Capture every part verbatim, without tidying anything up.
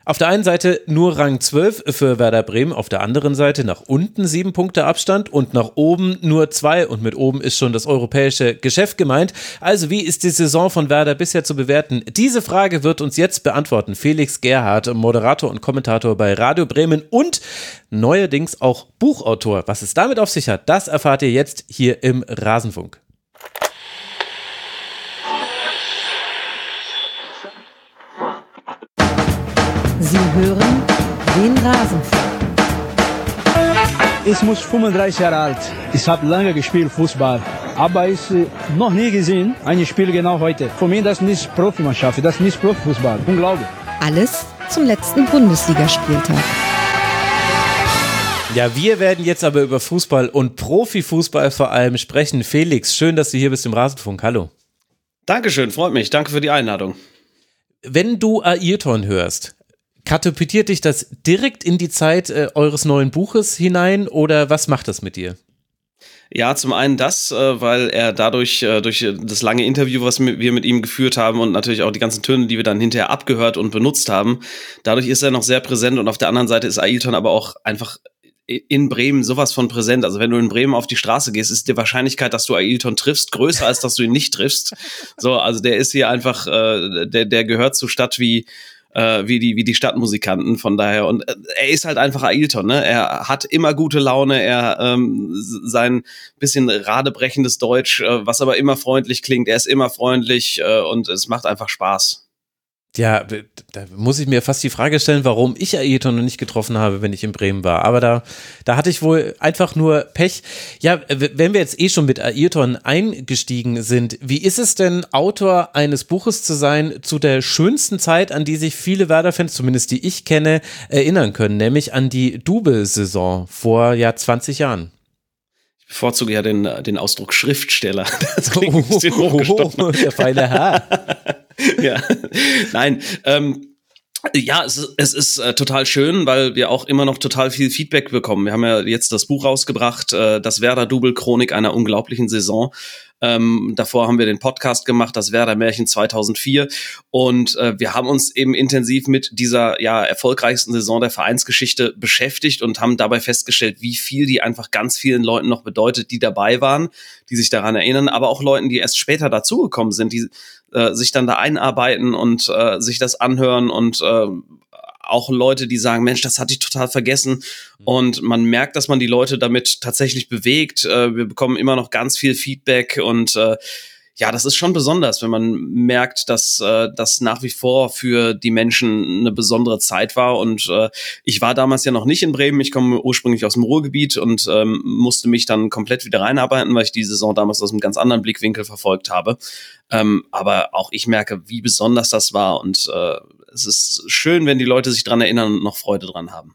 Auf der einen Seite nur Rang zwölf für Werder Bremen, auf der anderen Seite nach unten sieben Punkte Abstand und nach oben nur zwei und mit oben ist schon das europäische Geschäft gemeint. Also wie ist die Saison von Werder bisher zu bewerten? Diese Frage wird uns jetzt beantworten Felix Gerhardt, Moderator und Kommentator bei Radio Bremen und neuerdings auch Buchautor. Was es damit auf sich hat, das erfahrt ihr jetzt hier im Rasenfunk. Sie hören den Rasenfunk. Ich muss fünfunddreißig Jahre alt. Ich habe lange gespielt Fußball, aber ich noch nie gesehen ein Spiel genau heute. Für mich das ist nicht Profimannschaft, das ist nicht Profifußball. Unglaublich. Alles zum letzten Bundesligaspieltag. Ja, wir werden jetzt aber über Fußball und Profifußball vor allem sprechen. Felix, schön, dass du hier bist im Rasenfunk. Hallo. Dankeschön, freut mich. Danke für die Einladung. Wenn du Ayrton hörst, katapultiert dich das direkt in die Zeit äh, eures neuen Buches hinein oder was macht das mit dir? Ja, zum einen das, äh, weil er dadurch, äh, durch das lange Interview, was wir mit ihm geführt haben und natürlich auch die ganzen Töne, die wir dann hinterher abgehört und benutzt haben, dadurch ist er noch sehr präsent und auf der anderen Seite ist Ayrton aber auch einfach in Bremen sowas von präsent. Also wenn du in Bremen auf die Straße gehst, ist die Wahrscheinlichkeit, dass du Ayrton triffst, größer als dass du ihn nicht triffst. So, also der ist hier einfach, äh, der, der gehört zur Stadt wie Äh, wie die wie die Stadtmusikanten, von daher, und äh, er ist halt einfach Ayrton, ne? Er hat immer gute Laune, er ähm, sein bisschen radebrechendes Deutsch, äh, was aber immer freundlich klingt, er ist immer freundlich äh, und es macht einfach Spaß. Ja, da muss ich mir fast die Frage stellen, warum ich Ayrton noch nicht getroffen habe, wenn ich in Bremen war. Aber da, da hatte ich wohl einfach nur Pech. Ja, wenn wir jetzt eh schon mit Ayrton eingestiegen sind, wie ist es denn, Autor eines Buches zu sein zu der schönsten Zeit, an die sich viele Werder-Fans, zumindest die ich kenne, erinnern können, nämlich an die Double-Saison vor ja zwanzig Jahren? Ich bevorzuge ja den, den Ausdruck Schriftsteller. Das klingt ein bisschen hochgestochen. Oh, der feine Herr. Ja, nein, ähm, ja, es ist, es ist äh, total schön, weil wir auch immer noch total viel Feedback bekommen. Wir haben ja jetzt das Buch rausgebracht, äh, das Werder-Double Chronik einer unglaublichen Saison. Ähm, davor haben wir den Podcast gemacht, das Werder-Märchen zweitausendvier, und äh, wir haben uns eben intensiv mit dieser ja erfolgreichsten Saison der Vereinsgeschichte beschäftigt und haben dabei festgestellt, wie viel die einfach ganz vielen Leuten noch bedeutet, die dabei waren, die sich daran erinnern, aber auch Leuten, die erst später dazugekommen sind, die äh, sich dann da einarbeiten und äh, sich das anhören, und äh, auch Leute, die sagen, Mensch, das hatte ich total vergessen, und man merkt, dass man die Leute damit tatsächlich bewegt. Äh, wir bekommen immer noch ganz viel Feedback, und äh, ja, das ist schon besonders, wenn man merkt, dass äh, das nach wie vor für die Menschen eine besondere Zeit war. Und äh, ich war damals ja noch nicht in Bremen, ich komme ursprünglich aus dem Ruhrgebiet und ähm, musste mich dann komplett wieder reinarbeiten, weil ich die Saison damals aus einem ganz anderen Blickwinkel verfolgt habe. Ähm, aber auch ich merke, wie besonders das war, und äh, es ist schön, wenn die Leute sich dran erinnern und noch Freude dran haben.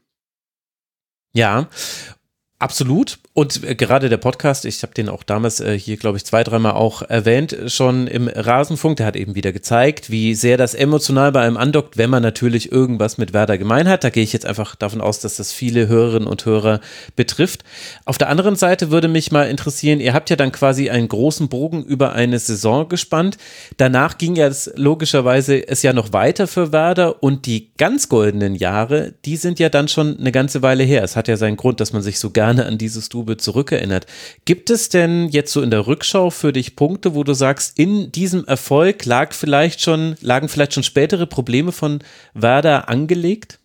Ja, absolut. Und äh, gerade der Podcast, ich habe den auch damals äh, hier, glaube ich, zwei, dreimal auch erwähnt, schon im Rasenfunk, der hat eben wieder gezeigt, wie sehr das emotional bei einem andockt, wenn man natürlich irgendwas mit Werder gemein hat. Da gehe ich jetzt einfach davon aus, dass das viele Hörerinnen und Hörer betrifft. Auf der anderen Seite würde mich mal interessieren, ihr habt ja dann quasi einen großen Bogen über eine Saison gespannt. Danach ging ja es logischerweise es ja noch weiter für Werder, und die ganz goldenen Jahre, die sind ja dann schon eine ganze Weile her. Es hat ja seinen Grund, dass man sich so gerne an dieses Double zurückerinnert. Gibt es denn jetzt so in der Rückschau für dich Punkte, wo du sagst, in diesem Erfolg lag vielleicht schon, lagen vielleicht schon spätere Probleme von Werder angelegt?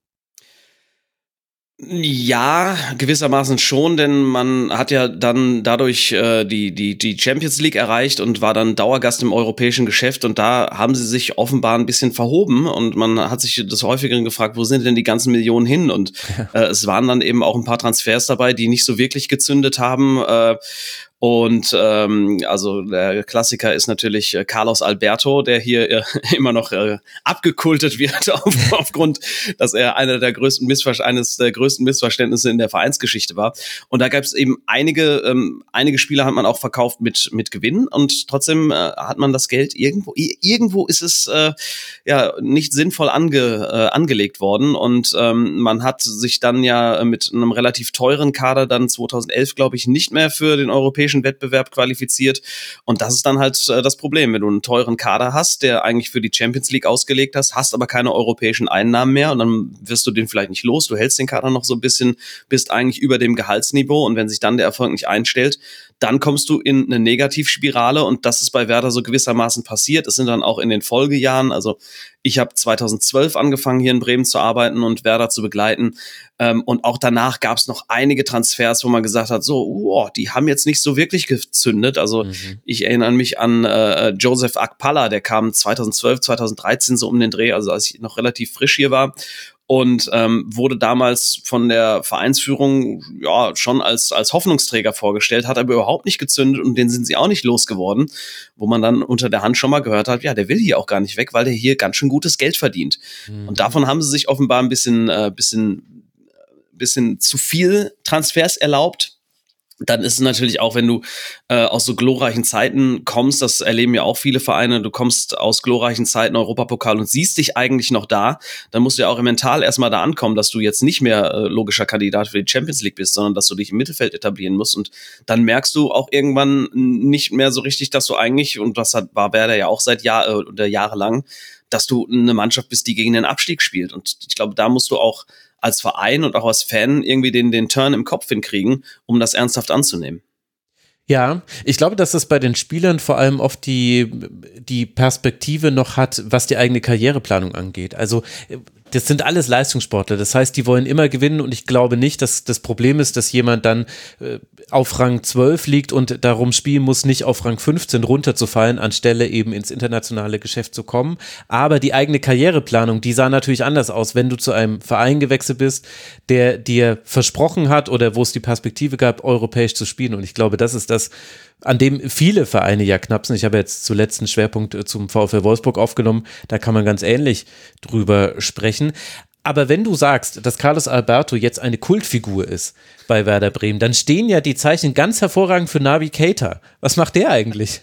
Ja, gewissermaßen schon, denn man hat ja dann dadurch äh, die die die Champions League erreicht und war dann Dauergast im europäischen Geschäft, und da haben sie sich offenbar ein bisschen verhoben, und man hat sich des Häufigeren gefragt, wo sind denn die ganzen Millionen hin, und äh, es waren dann eben auch ein paar Transfers dabei, die nicht so wirklich gezündet haben. äh, Und ähm, also der Klassiker ist natürlich äh, Carlos Alberto, der hier äh, immer noch äh, abgekultet wird auf, aufgrund, dass er einer der größten Missver- eines der größten Missverständnisse in der Vereinsgeschichte war. Und da gab es eben einige ähm, einige Spieler hat man auch verkauft mit mit Gewinn, und trotzdem äh, hat man das Geld irgendwo irgendwo ist es äh, ja nicht sinnvoll ange, äh, angelegt worden, und ähm, man hat sich dann ja mit einem relativ teuren Kader dann zweitausendelf, glaube ich, nicht mehr für den europäischen europäischen Wettbewerb qualifiziert. Und das ist dann halt äh, das Problem, wenn du einen teuren Kader hast, der eigentlich für die Champions League ausgelegt hast, hast aber keine europäischen Einnahmen mehr und dann wirst du den vielleicht nicht los. Du hältst den Kader noch so ein bisschen, bist eigentlich über dem Gehaltsniveau und wenn sich dann der Erfolg nicht einstellt, dann kommst du in eine Negativspirale und das ist bei Werder so gewissermaßen passiert. Es sind dann auch in den Folgejahren, also ich habe zweitausendzwölf angefangen, hier in Bremen zu arbeiten und Werder zu begleiten ähm, und auch danach gab es noch einige Transfers, wo man gesagt hat, so, oh, die haben jetzt nicht so wirklich gezündet. Also mhm. ich erinnere mich an äh, Joseph Akpala, der kam zweitausendzwölf, zweitausenddreizehn so um den Dreh, also als ich noch relativ frisch hier war. Und ähm, wurde damals von der Vereinsführung ja schon als als Hoffnungsträger vorgestellt, hat aber überhaupt nicht gezündet und den sind sie auch nicht losgeworden, wo man dann unter der Hand schon mal gehört hat, ja, der will hier auch gar nicht weg, weil der hier ganz schön gutes Geld verdient. Mhm. Und davon haben sie sich offenbar ein bisschen äh, bisschen bisschen zu viel Transfers erlaubt. Dann ist es natürlich auch, wenn du äh, aus so glorreichen Zeiten kommst, das erleben ja auch viele Vereine, du kommst aus glorreichen Zeiten Europapokal und siehst dich eigentlich noch da, dann musst du ja auch mental erstmal da ankommen, dass du jetzt nicht mehr äh, logischer Kandidat für die Champions League bist, sondern dass du dich im Mittelfeld etablieren musst und dann merkst du auch irgendwann nicht mehr so richtig, dass du eigentlich, und das hat, war Werder ja auch seit Jahr äh, oder jahrelang, dass du eine Mannschaft bist, die gegen den Abstieg spielt und ich glaube, da musst du auch als Verein und auch als Fan irgendwie den, den Turn im Kopf hinkriegen, um das ernsthaft anzunehmen. Ja, ich glaube, dass das bei den Spielern vor allem oft die, die Perspektive noch hat, was die eigene Karriereplanung angeht. Also das sind alles Leistungssportler, das heißt, die wollen immer gewinnen und ich glaube nicht, dass das Problem ist, dass jemand dann äh, auf Rang zwölf liegt und darum spielen muss, nicht auf Rang fünfzehn runterzufallen, anstelle eben ins internationale Geschäft zu kommen. Aber die eigene Karriereplanung, die sah natürlich anders aus, wenn du zu einem Verein gewechselt bist, der dir versprochen hat oder wo es die Perspektive gab, europäisch zu spielen und ich glaube, das ist das, an dem viele Vereine ja knapp sind. Ich habe jetzt zuletzt einen Schwerpunkt zum VfL Wolfsburg aufgenommen, da kann man ganz ähnlich drüber sprechen. Aber wenn du sagst, dass Carlos Alberto jetzt eine Kultfigur ist bei Werder Bremen, dann stehen ja die Zeichen ganz hervorragend für Naby Keita. Was macht der eigentlich?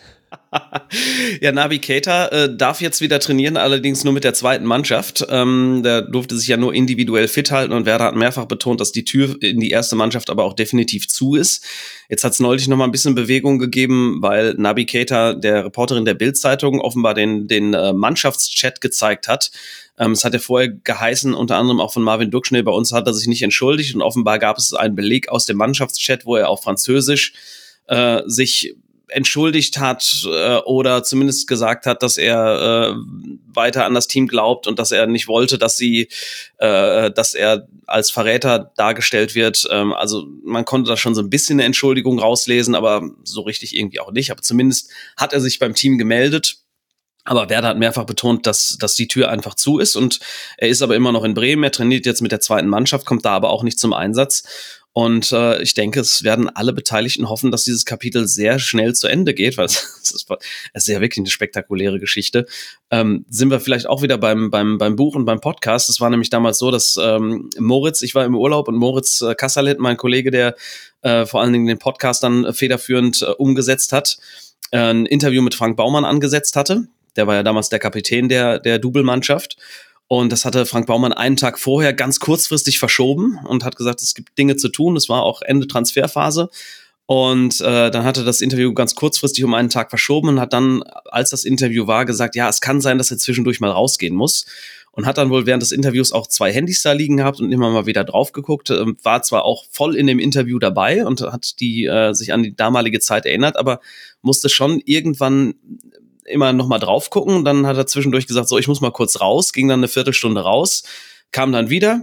Ja, Naby Keita äh, darf jetzt wieder trainieren, allerdings nur mit der zweiten Mannschaft. Ähm, der durfte sich ja nur individuell fit halten und Werder hat mehrfach betont, dass die Tür in die erste Mannschaft aber auch definitiv zu ist. Jetzt hat es neulich noch mal ein bisschen Bewegung gegeben, weil Naby Keita der Reporterin der Bild-Zeitung offenbar den, den äh, Mannschaftschat gezeigt hat. Ähm, es hat ja vorher geheißen, unter anderem auch von Marvin Duckschnell, bei uns hat er sich nicht entschuldigt und offenbar gab es einen Beleg aus dem Mannschaftschat, wo er auf Französisch äh, sich entschuldigt hat äh, oder zumindest gesagt hat, dass er äh, weiter an das Team glaubt und dass er nicht wollte, dass sie, äh, dass er als Verräter dargestellt wird. Ähm, also man konnte da schon so ein bisschen eine Entschuldigung rauslesen, aber so richtig irgendwie auch nicht. Aber zumindest hat er sich beim Team gemeldet. Aber Werder hat mehrfach betont, dass, dass die Tür einfach zu ist und er ist aber immer noch in Bremen. Er trainiert jetzt mit der zweiten Mannschaft, kommt da aber auch nicht zum Einsatz. Und äh, ich denke, es werden alle Beteiligten hoffen, dass dieses Kapitel sehr schnell zu Ende geht, weil es, es, ist, es ist ja wirklich eine spektakuläre Geschichte. Ähm, sind wir vielleicht auch wieder beim, beim, beim Buch und beim Podcast. Es war nämlich damals so, dass ähm, Moritz, ich war im Urlaub und Moritz äh, Kassalet, mein Kollege, der äh, vor allen Dingen den Podcast dann federführend äh, umgesetzt hat, äh, ein Interview mit Frank Baumann angesetzt hatte. Der war ja damals der Kapitän der, der Double-Mannschaft. Und das hatte Frank Baumann einen Tag vorher ganz kurzfristig verschoben und hat gesagt, es gibt Dinge zu tun. Es war auch Ende Transferphase. Und äh, dann hatte das Interview ganz kurzfristig um einen Tag verschoben und hat dann, als das Interview war, gesagt, ja, es kann sein, dass er zwischendurch mal rausgehen muss. Und hat dann wohl während des Interviews auch zwei Handys da liegen gehabt und immer mal wieder drauf geguckt. War zwar auch voll in dem Interview dabei und hat die äh, sich an die damalige Zeit erinnert, aber musste schon irgendwann immer noch mal drauf gucken. Dann hat er zwischendurch gesagt, so, ich muss mal kurz raus, ging dann eine Viertelstunde raus, kam dann wieder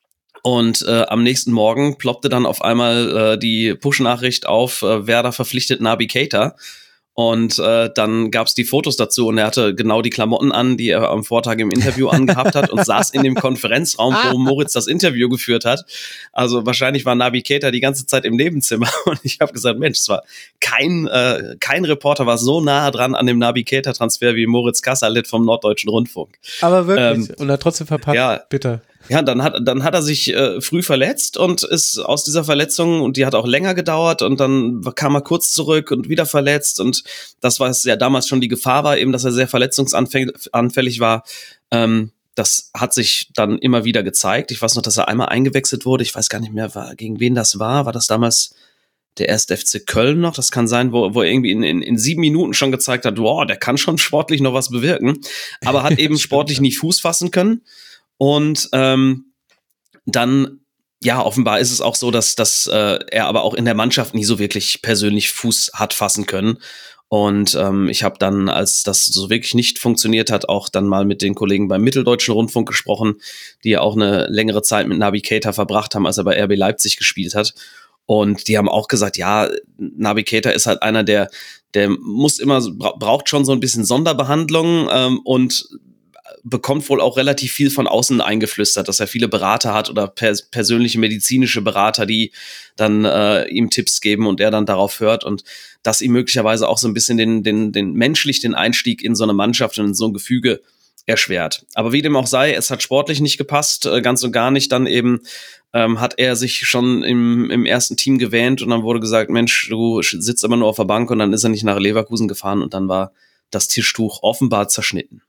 und äh, am nächsten Morgen ploppte dann auf einmal äh, die Push-Nachricht auf, äh, Werder verpflichtet Naby Keita. Und äh, dann gab's die Fotos dazu und er hatte genau die Klamotten an, die er am Vortag im Interview angehabt hat und saß in dem Konferenzraum, wo Moritz das Interview geführt hat. Also wahrscheinlich war Naby Keita die ganze Zeit im Nebenzimmer und ich habe gesagt, Mensch, es war kein äh, kein Reporter war so nah dran an dem Naby Keita-Transfer wie Moritz Kassalet vom Norddeutschen Rundfunk. Aber wirklich, ähm, und er hat trotzdem verpackt, ja, bitte. Ja, dann hat, dann hat er sich äh, früh verletzt und ist aus dieser Verletzung, und die hat auch länger gedauert, und dann kam er kurz zurück und wieder verletzt, und das, was ja damals schon die Gefahr war, eben, dass er sehr verletzungsanfällig war, ähm, das hat sich dann immer wieder gezeigt. Ich weiß noch, dass er einmal eingewechselt wurde, ich weiß gar nicht mehr, war, gegen wen das war, war das damals der erste F C Köln noch, das kann sein, wo, wo er irgendwie in, in, in sieben Minuten schon gezeigt hat, wow, der kann schon sportlich noch was bewirken, aber hat eben sportlich nie Fuß fassen können. Und ähm, dann, ja, offenbar ist es auch so, dass, dass äh, er aber auch in der Mannschaft nie so wirklich persönlich Fuß hat fassen können. Und ähm, ich habe dann, als das so wirklich nicht funktioniert hat, auch dann mal mit den Kollegen beim Mitteldeutschen Rundfunk gesprochen, die ja auch eine längere Zeit mit Naby Keita verbracht haben, als er bei R B Leipzig gespielt hat. Und die haben auch gesagt, ja, Naby Keita ist halt einer, der, der muss immer, braucht schon so ein bisschen Sonderbehandlung ähm, und bekommt wohl auch relativ viel von außen eingeflüstert, dass er viele Berater hat oder pers- persönliche medizinische Berater, die dann äh, ihm Tipps geben und er dann darauf hört und dass ihm möglicherweise auch so ein bisschen den, den, den menschlich den Einstieg in so eine Mannschaft und in so ein Gefüge erschwert. Aber wie dem auch sei, es hat sportlich nicht gepasst, äh, ganz und gar nicht. Dann eben ähm, hat er sich schon im, im ersten Team gewähnt und dann wurde gesagt, Mensch, du sitzt immer nur auf der Bank und dann ist er nicht nach Leverkusen gefahren und dann war das Tischtuch offenbar zerschnitten.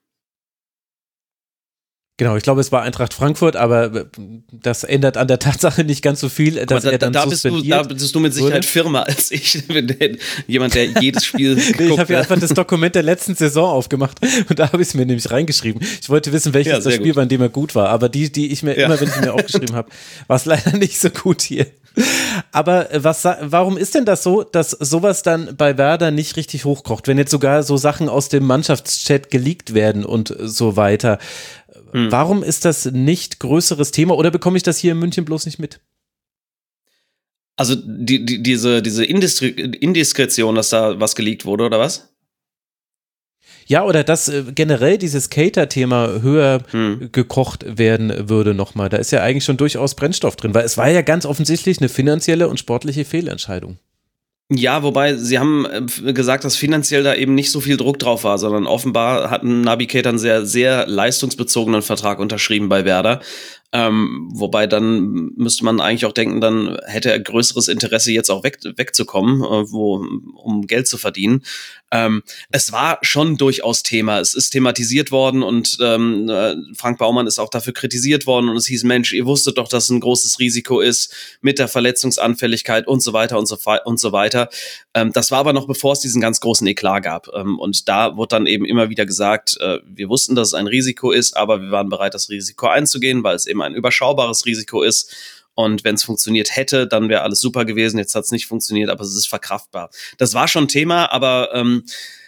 Genau, ich glaube, es war Eintracht Frankfurt, aber das ändert an der Tatsache nicht ganz so viel, dass da, er dann da bist du, da bist du mit Sicherheit wurde. Firmer als ich, jemand, der jedes Spiel guckt. Ich habe ja einfach das Dokument der letzten Saison aufgemacht und da habe ich es mir nämlich reingeschrieben. Ich wollte wissen, welches ja, das Spiel gut. war, in dem er gut war, aber die, die ich mir ja. immer, wenn ich mir aufgeschrieben habe, war es leider nicht so gut hier. Aber was, warum ist denn das so, dass sowas dann bei Werder nicht richtig hochkocht, wenn jetzt sogar so Sachen aus dem Mannschaftschat geleakt werden und so weiter? Hm. Warum ist das nicht größeres Thema oder bekomme ich das hier in München bloß nicht mit? Also die, die, diese, diese Indiskre- Indiskretion, dass da was geleakt wurde, oder was? Ja, oder dass äh, generell dieses Cater-Thema höher hm. gekocht werden würde nochmal. Da ist ja eigentlich schon durchaus Brennstoff drin, weil es war ja ganz offensichtlich eine finanzielle und sportliche Fehlentscheidung. Ja, wobei sie haben gesagt, dass finanziell da eben nicht so viel Druck drauf war, sondern offenbar hat Naby Keita einen sehr, sehr leistungsbezogenen Vertrag unterschrieben bei Werder. Ähm, wobei dann müsste man eigentlich auch denken, dann hätte er größeres Interesse, jetzt auch weg, wegzukommen, äh, wo, um Geld zu verdienen. Ähm, es war schon durchaus Thema. Es ist thematisiert worden und ähm, äh, Frank Baumann ist auch dafür kritisiert worden und es hieß, Mensch, ihr wusstet doch, dass es ein großes Risiko ist mit der Verletzungsanfälligkeit und so weiter und so, und so weiter. Ähm, das war aber noch bevor es diesen ganz großen Eklat gab. Ähm, und da wurde dann eben immer wieder gesagt, äh, wir wussten, dass es ein Risiko ist, aber wir waren bereit, das Risiko einzugehen, weil es eben ein überschaubares Risiko ist. Und wenn es funktioniert hätte, dann wäre alles super gewesen. Jetzt hat es nicht funktioniert, aber es ist verkraftbar. Das war schon Thema, aber ähm,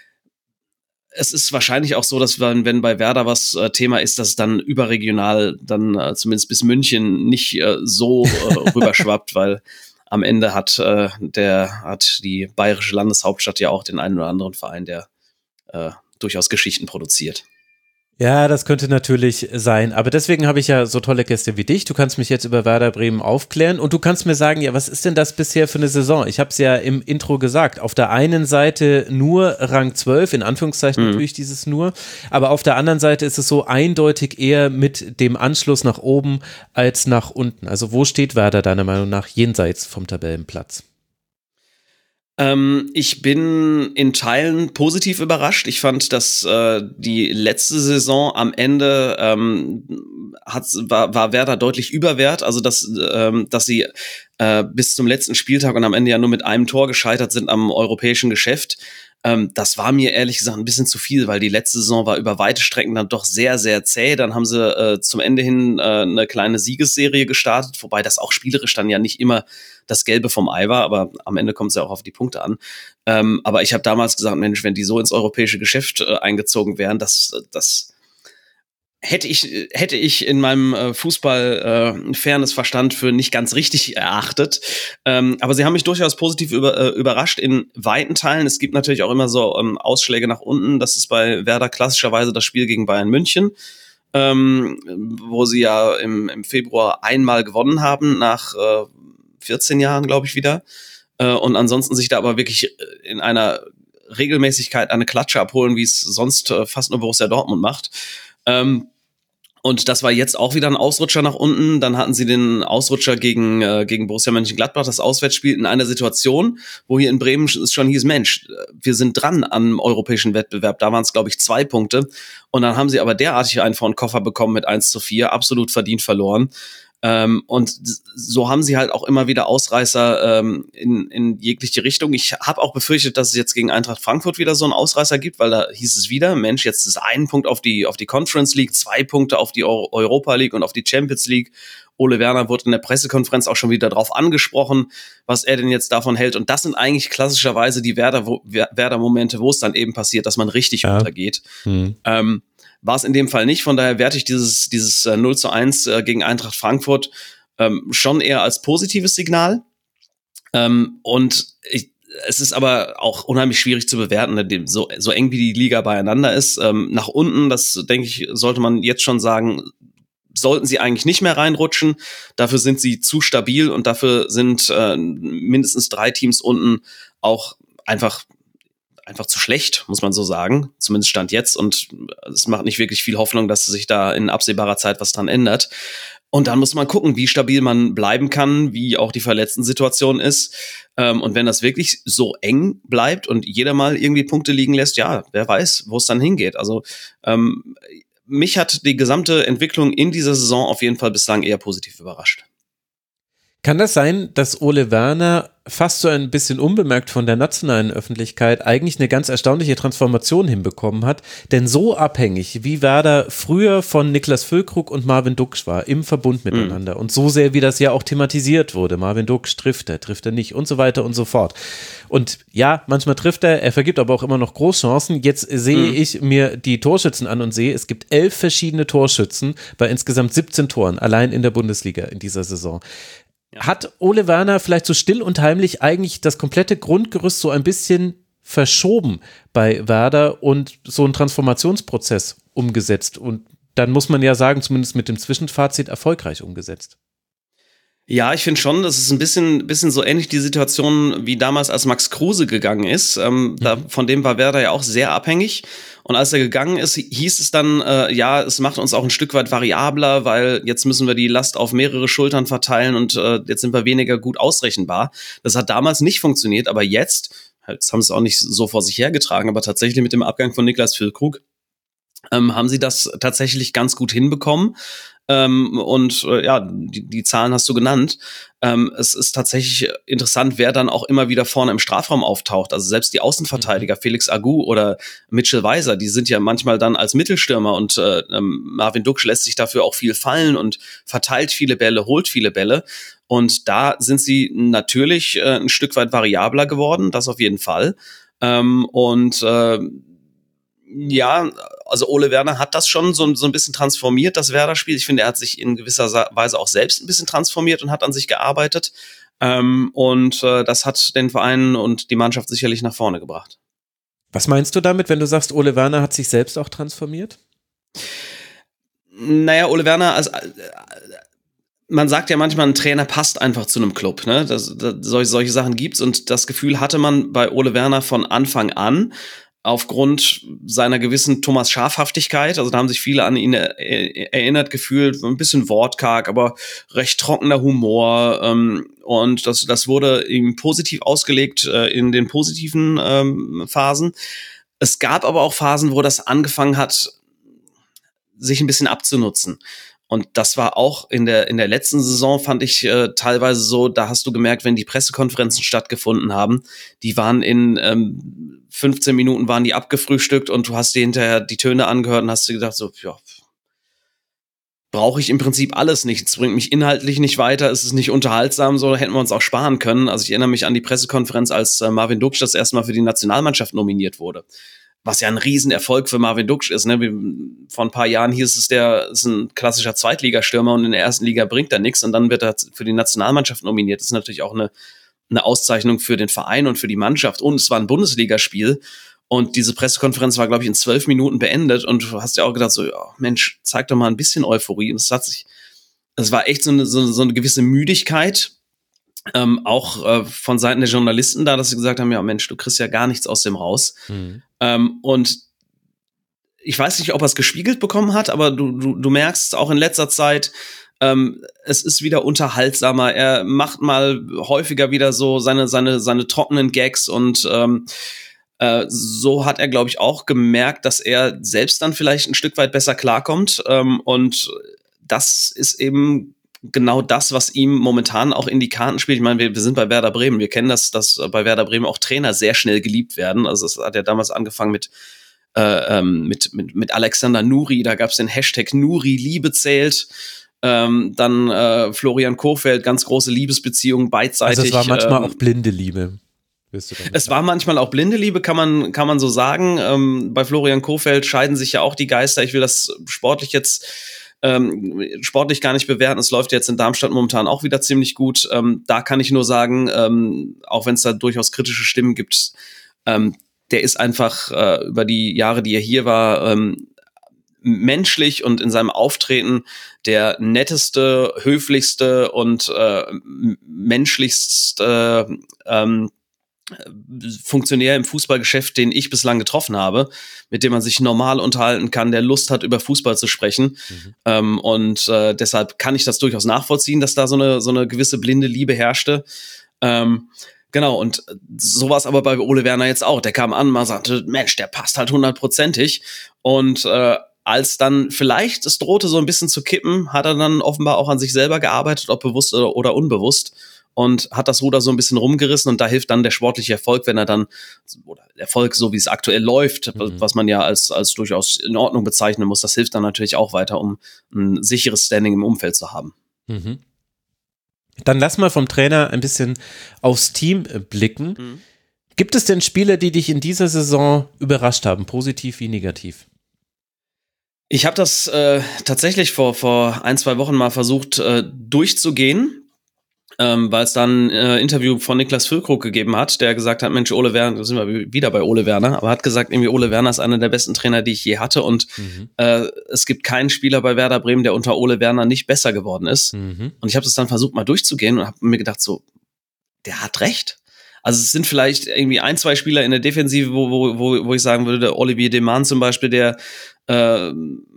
es ist wahrscheinlich auch so, dass wenn, wenn bei Werder was äh, Thema ist, dass es dann überregional dann äh, zumindest bis München nicht äh, so äh, rüberschwappt, weil am Ende hat äh, der hat die bayerische Landeshauptstadt ja auch den einen oder anderen Verein, der äh, durchaus Geschichten produziert. Ja, das könnte natürlich sein, aber deswegen habe ich ja so tolle Gäste wie dich. Du kannst mich jetzt über Werder Bremen aufklären und du kannst mir sagen, ja, was ist denn das bisher für eine Saison? Ich habe es ja im Intro gesagt, auf der einen Seite nur Rang zwölf, in Anführungszeichen mhm. natürlich dieses nur, aber auf der anderen Seite ist es so eindeutig eher mit dem Anschluss nach oben als nach unten. Also wo steht Werder deiner Meinung nach jenseits vom Tabellenplatz? Ähm, ich bin in Teilen positiv überrascht. Ich fand, dass äh, die letzte Saison am Ende ähm, hat, war, war Werder deutlich über Wert. Also, dass, ähm, dass sie äh, bis zum letzten Spieltag und am Ende ja nur mit einem Tor gescheitert sind am europäischen Geschäft. Ähm, das war mir ehrlich gesagt ein bisschen zu viel, weil die letzte Saison war über weite Strecken dann doch sehr, sehr zäh. Dann haben sie äh, zum Ende hin äh, eine kleine Siegesserie gestartet, wobei das auch spielerisch dann ja nicht immer das Gelbe vom Ei war, aber am Ende kommt es ja auch auf die Punkte an. Ähm, aber ich habe damals gesagt, Mensch, wenn die so ins europäische Geschäft äh, eingezogen wären, das, das hätte ich, hätte ich in meinem äh, Fußball äh, fairness Verstand für nicht ganz richtig erachtet. Ähm, aber sie haben mich durchaus positiv über, äh, überrascht in weiten Teilen. Es gibt natürlich auch immer so ähm, Ausschläge nach unten. Das ist bei Werder klassischerweise das Spiel gegen Bayern München, ähm, wo sie ja im, im Februar einmal gewonnen haben, nach äh, vierzehn Jahren, glaube ich, wieder. Äh, und ansonsten sich da aber wirklich in einer Regelmäßigkeit eine Klatsche abholen, wie es sonst äh, fast nur Borussia Dortmund macht. Ähm, Und das war jetzt auch wieder ein Ausrutscher nach unten. Dann hatten sie den Ausrutscher gegen, äh, gegen Borussia Mönchengladbach, das Auswärtsspiel in einer Situation, wo hier in Bremen es schon hieß, Mensch, wir sind dran am europäischen Wettbewerb. Da waren es, glaube ich, zwei Punkte. Und dann haben sie aber derartig einen vor den Koffer bekommen mit eins zu vier, absolut verdient verloren. Ähm, und so haben sie halt auch immer wieder Ausreißer ähm, in, in jegliche Richtung. Ich habe auch befürchtet, dass es jetzt gegen Eintracht Frankfurt wieder so einen Ausreißer gibt, weil da hieß es wieder, Mensch, jetzt ist ein Punkt auf die, auf die Conference League, zwei Punkte auf die Euro- Europa League und auf die Champions League. Ole Werner wurde in der Pressekonferenz auch schon wieder darauf angesprochen, was er denn jetzt davon hält. Und das sind eigentlich klassischerweise die Werder, wo, Werder-Momente, wo es dann eben passiert, dass man richtig ja. untergeht. Mhm. Ähm, war es in dem Fall nicht. Von daher werte ich dieses, dieses äh, null zu eins äh, gegen Eintracht Frankfurt ähm, schon eher als positives Signal. Ähm, und ich, es ist aber auch unheimlich schwierig zu bewerten, so, so eng wie die Liga beieinander ist. Ähm, nach unten, das denke ich, sollte man jetzt schon sagen, sollten sie eigentlich nicht mehr reinrutschen. Dafür sind sie zu stabil und dafür sind äh, mindestens drei Teams unten auch einfach einfach zu schlecht, muss man so sagen. Zumindest Stand jetzt. Und es macht nicht wirklich viel Hoffnung, dass sich da in absehbarer Zeit was dran ändert. Und dann muss man gucken, wie stabil man bleiben kann, wie auch die Verletzten-Situation ist. Ähm, und wenn das wirklich so eng bleibt und jeder mal irgendwie Punkte liegen lässt, ja, wer weiß, wo es dann hingeht. Also ähm, mich hat die gesamte Entwicklung in dieser Saison auf jeden Fall bislang eher positiv überrascht. Kann das sein, dass Ole Werner fast so ein bisschen unbemerkt von der nationalen Öffentlichkeit eigentlich eine ganz erstaunliche Transformation hinbekommen hat? Denn so abhängig, wie Werder früher von Niklas Füllkrug und Marvin Duksch war, im Verbund miteinander, mhm. und so sehr, wie das ja auch thematisiert wurde, Marvin Duksch trifft er, trifft er nicht und so weiter und so fort. Und ja, manchmal trifft er, er vergibt aber auch immer noch Großchancen. Jetzt sehe mhm. ich mir die Torschützen an und sehe, es gibt elf verschiedene Torschützen bei insgesamt siebzehn Toren, allein in der Bundesliga in dieser Saison. Hat Ole Werner vielleicht so still und heimlich eigentlich das komplette Grundgerüst so ein bisschen verschoben bei Werder und so einen Transformationsprozess umgesetzt? Und dann muss man ja sagen, zumindest mit dem Zwischenfazit erfolgreich umgesetzt. Ja, ich finde schon, das ist ein bisschen, bisschen so ähnlich die Situation wie damals, als Max Kruse gegangen ist. Ähm, mhm. da, von dem war Werder ja auch sehr abhängig. Und als er gegangen ist, hieß es dann, äh, ja, es macht uns auch ein Stück weit variabler, weil jetzt müssen wir die Last auf mehrere Schultern verteilen und äh, jetzt sind wir weniger gut ausrechenbar. Das hat damals nicht funktioniert, aber jetzt, jetzt haben sie es auch nicht so vor sich hergetragen, aber tatsächlich mit dem Abgang von Niklas Füllkrug ähm, haben sie das tatsächlich ganz gut hinbekommen. Ähm, und äh, ja, die, die Zahlen hast du genannt. Ähm, es ist tatsächlich interessant, wer dann auch immer wieder vorne im Strafraum auftaucht. Also selbst die Außenverteidiger, Felix Agu oder Mitchell Weiser, die sind ja manchmal dann als Mittelstürmer und äh, Marvin Duksch lässt sich dafür auch viel fallen und verteilt viele Bälle, holt viele Bälle. Und da sind sie natürlich äh, ein Stück weit variabler geworden, das auf jeden Fall. Ähm, und äh, ja, also Ole Werner hat das schon so, so ein bisschen transformiert, das Werder-Spiel. Ich finde, er hat sich in gewisser Weise auch selbst ein bisschen transformiert und hat an sich gearbeitet. Ähm, und äh, das hat den Verein und die Mannschaft sicherlich nach vorne gebracht. Was meinst du damit, wenn du sagst, Ole Werner hat sich selbst auch transformiert? Naja, Ole Werner, also, äh, man sagt ja manchmal, ein Trainer passt einfach zu einem Club. Ne? Das, das, solche, solche Sachen gibt's und das Gefühl hatte man bei Ole Werner von Anfang an. Aufgrund seiner gewissen Thomas Schafhaftigkeit, also da haben sich viele an ihn erinnert gefühlt, ein bisschen wortkarg, aber recht trockener Humor, ähm, und das, das wurde ihm positiv ausgelegt äh, in den positiven ähm, Phasen. Es gab aber auch Phasen, wo das angefangen hat, sich ein bisschen abzunutzen. Und das war auch in der in der letzten Saison, fand ich äh, teilweise so, da hast du gemerkt, wenn die Pressekonferenzen stattgefunden haben, die waren in ähm, fünfzehn Minuten waren die abgefrühstückt und du hast dir hinterher die Töne angehört und hast dir gedacht, so, ja, brauche ich im Prinzip alles nicht. Es bringt mich inhaltlich nicht weiter, es ist nicht unterhaltsam, so hätten wir uns auch sparen können. Also ich erinnere mich an die Pressekonferenz, als äh, Marvin Duksch das erste Mal für die Nationalmannschaft nominiert wurde. Was ja ein Riesenerfolg für Marvin Duksch ist. Ne? Wie, vor ein paar Jahren hieß es, der ist ein klassischer Zweitligastürmer und in der ersten Liga bringt er nichts und dann wird er für die Nationalmannschaft nominiert. Das ist natürlich auch eine, eine Auszeichnung für den Verein und für die Mannschaft. Und es war ein Bundesligaspiel und diese Pressekonferenz war, glaube ich, in zwölf Minuten beendet und du hast ja auch gedacht, so, ja, Mensch, zeig doch mal ein bisschen Euphorie. Und es hat sich, es war echt so eine, so, so eine gewisse Müdigkeit, Ähm, auch äh, von Seiten der Journalisten da, dass sie gesagt haben, ja Mensch, du kriegst ja gar nichts aus dem raus. Mhm. Ähm, und ich weiß nicht, ob er es gespiegelt bekommen hat, aber du, du, du merkst auch in letzter Zeit, ähm, es ist wieder unterhaltsamer. Er macht mal häufiger wieder so seine, seine, seine trockenen Gags und ähm, äh, so hat er, glaube ich, auch gemerkt, dass er selbst dann vielleicht ein Stück weit besser klarkommt. Ähm, und das ist eben genau das, was ihm momentan auch in die Karten spielt. Ich meine, wir, wir sind bei Werder Bremen. Wir kennen das, dass bei Werder Bremen auch Trainer sehr schnell geliebt werden. Also es hat ja damals angefangen mit äh, ähm, mit, mit mit Alexander Nuri. Da gab es den Hashtag Nuri Liebe zählt. Ähm, dann äh, Florian Kohfeldt, ganz große Liebesbeziehungen beidseitig. Also es war manchmal ähm, auch blinde Liebe. Es war manchmal auch blinde Liebe, kann man, kann man so sagen. Ähm, bei Florian Kohfeldt scheiden sich ja auch die Geister. Ich will das sportlich jetzt ähm, sportlich gar nicht bewerten. Es läuft jetzt in Darmstadt momentan auch wieder ziemlich gut. Ähm, da kann ich nur sagen, ähm, auch wenn es da durchaus kritische Stimmen gibt, ähm, der ist einfach äh, über die Jahre, die er hier war, ähm, menschlich und in seinem Auftreten der netteste, höflichste und äh, menschlichste ähm, Funktionär im Fußballgeschäft, den ich bislang getroffen habe, mit dem man sich normal unterhalten kann, der Lust hat, über Fußball zu sprechen. Mhm. Ähm, und äh, deshalb kann ich das durchaus nachvollziehen, dass da so eine, so eine gewisse blinde Liebe herrschte. Ähm, genau, und so war es aber bei Ole Werner jetzt auch. Der kam an, man sagte, Mensch, der passt halt hundertprozentig. Und äh, als dann vielleicht es drohte, so ein bisschen zu kippen, hat er dann offenbar auch an sich selber gearbeitet, ob bewusst oder, oder unbewusst. Und hat das Ruder so ein bisschen rumgerissen und da hilft dann der sportliche Erfolg, wenn er dann, oder Erfolg, so wie es aktuell läuft, mhm. was man ja als, als durchaus in Ordnung bezeichnen muss, das hilft dann natürlich auch weiter, um ein sicheres Standing im Umfeld zu haben. Mhm. Dann lass mal vom Trainer ein bisschen aufs Team blicken. Mhm. Gibt es denn Spieler, die dich in dieser Saison überrascht haben, positiv wie negativ? Ich habe das äh, tatsächlich vor, vor ein, zwei Wochen mal versucht äh, durchzugehen. Ähm, weil es dann ein äh, Interview von Niklas Füllkrug gegeben hat, der gesagt hat, Mensch, Ole Werner, da sind wir wieder bei Ole Werner, aber hat gesagt, irgendwie Ole Werner ist einer der besten Trainer, die ich je hatte und mhm. äh, es gibt keinen Spieler bei Werder Bremen, der unter Ole Werner nicht besser geworden ist. Mhm. Und ich habe das dann versucht, mal durchzugehen und habe mir gedacht, so, der hat recht. Also es sind vielleicht irgendwie ein, zwei Spieler in der Defensive, wo, wo, wo, wo ich sagen würde, der Olivier Deman zum Beispiel, der äh,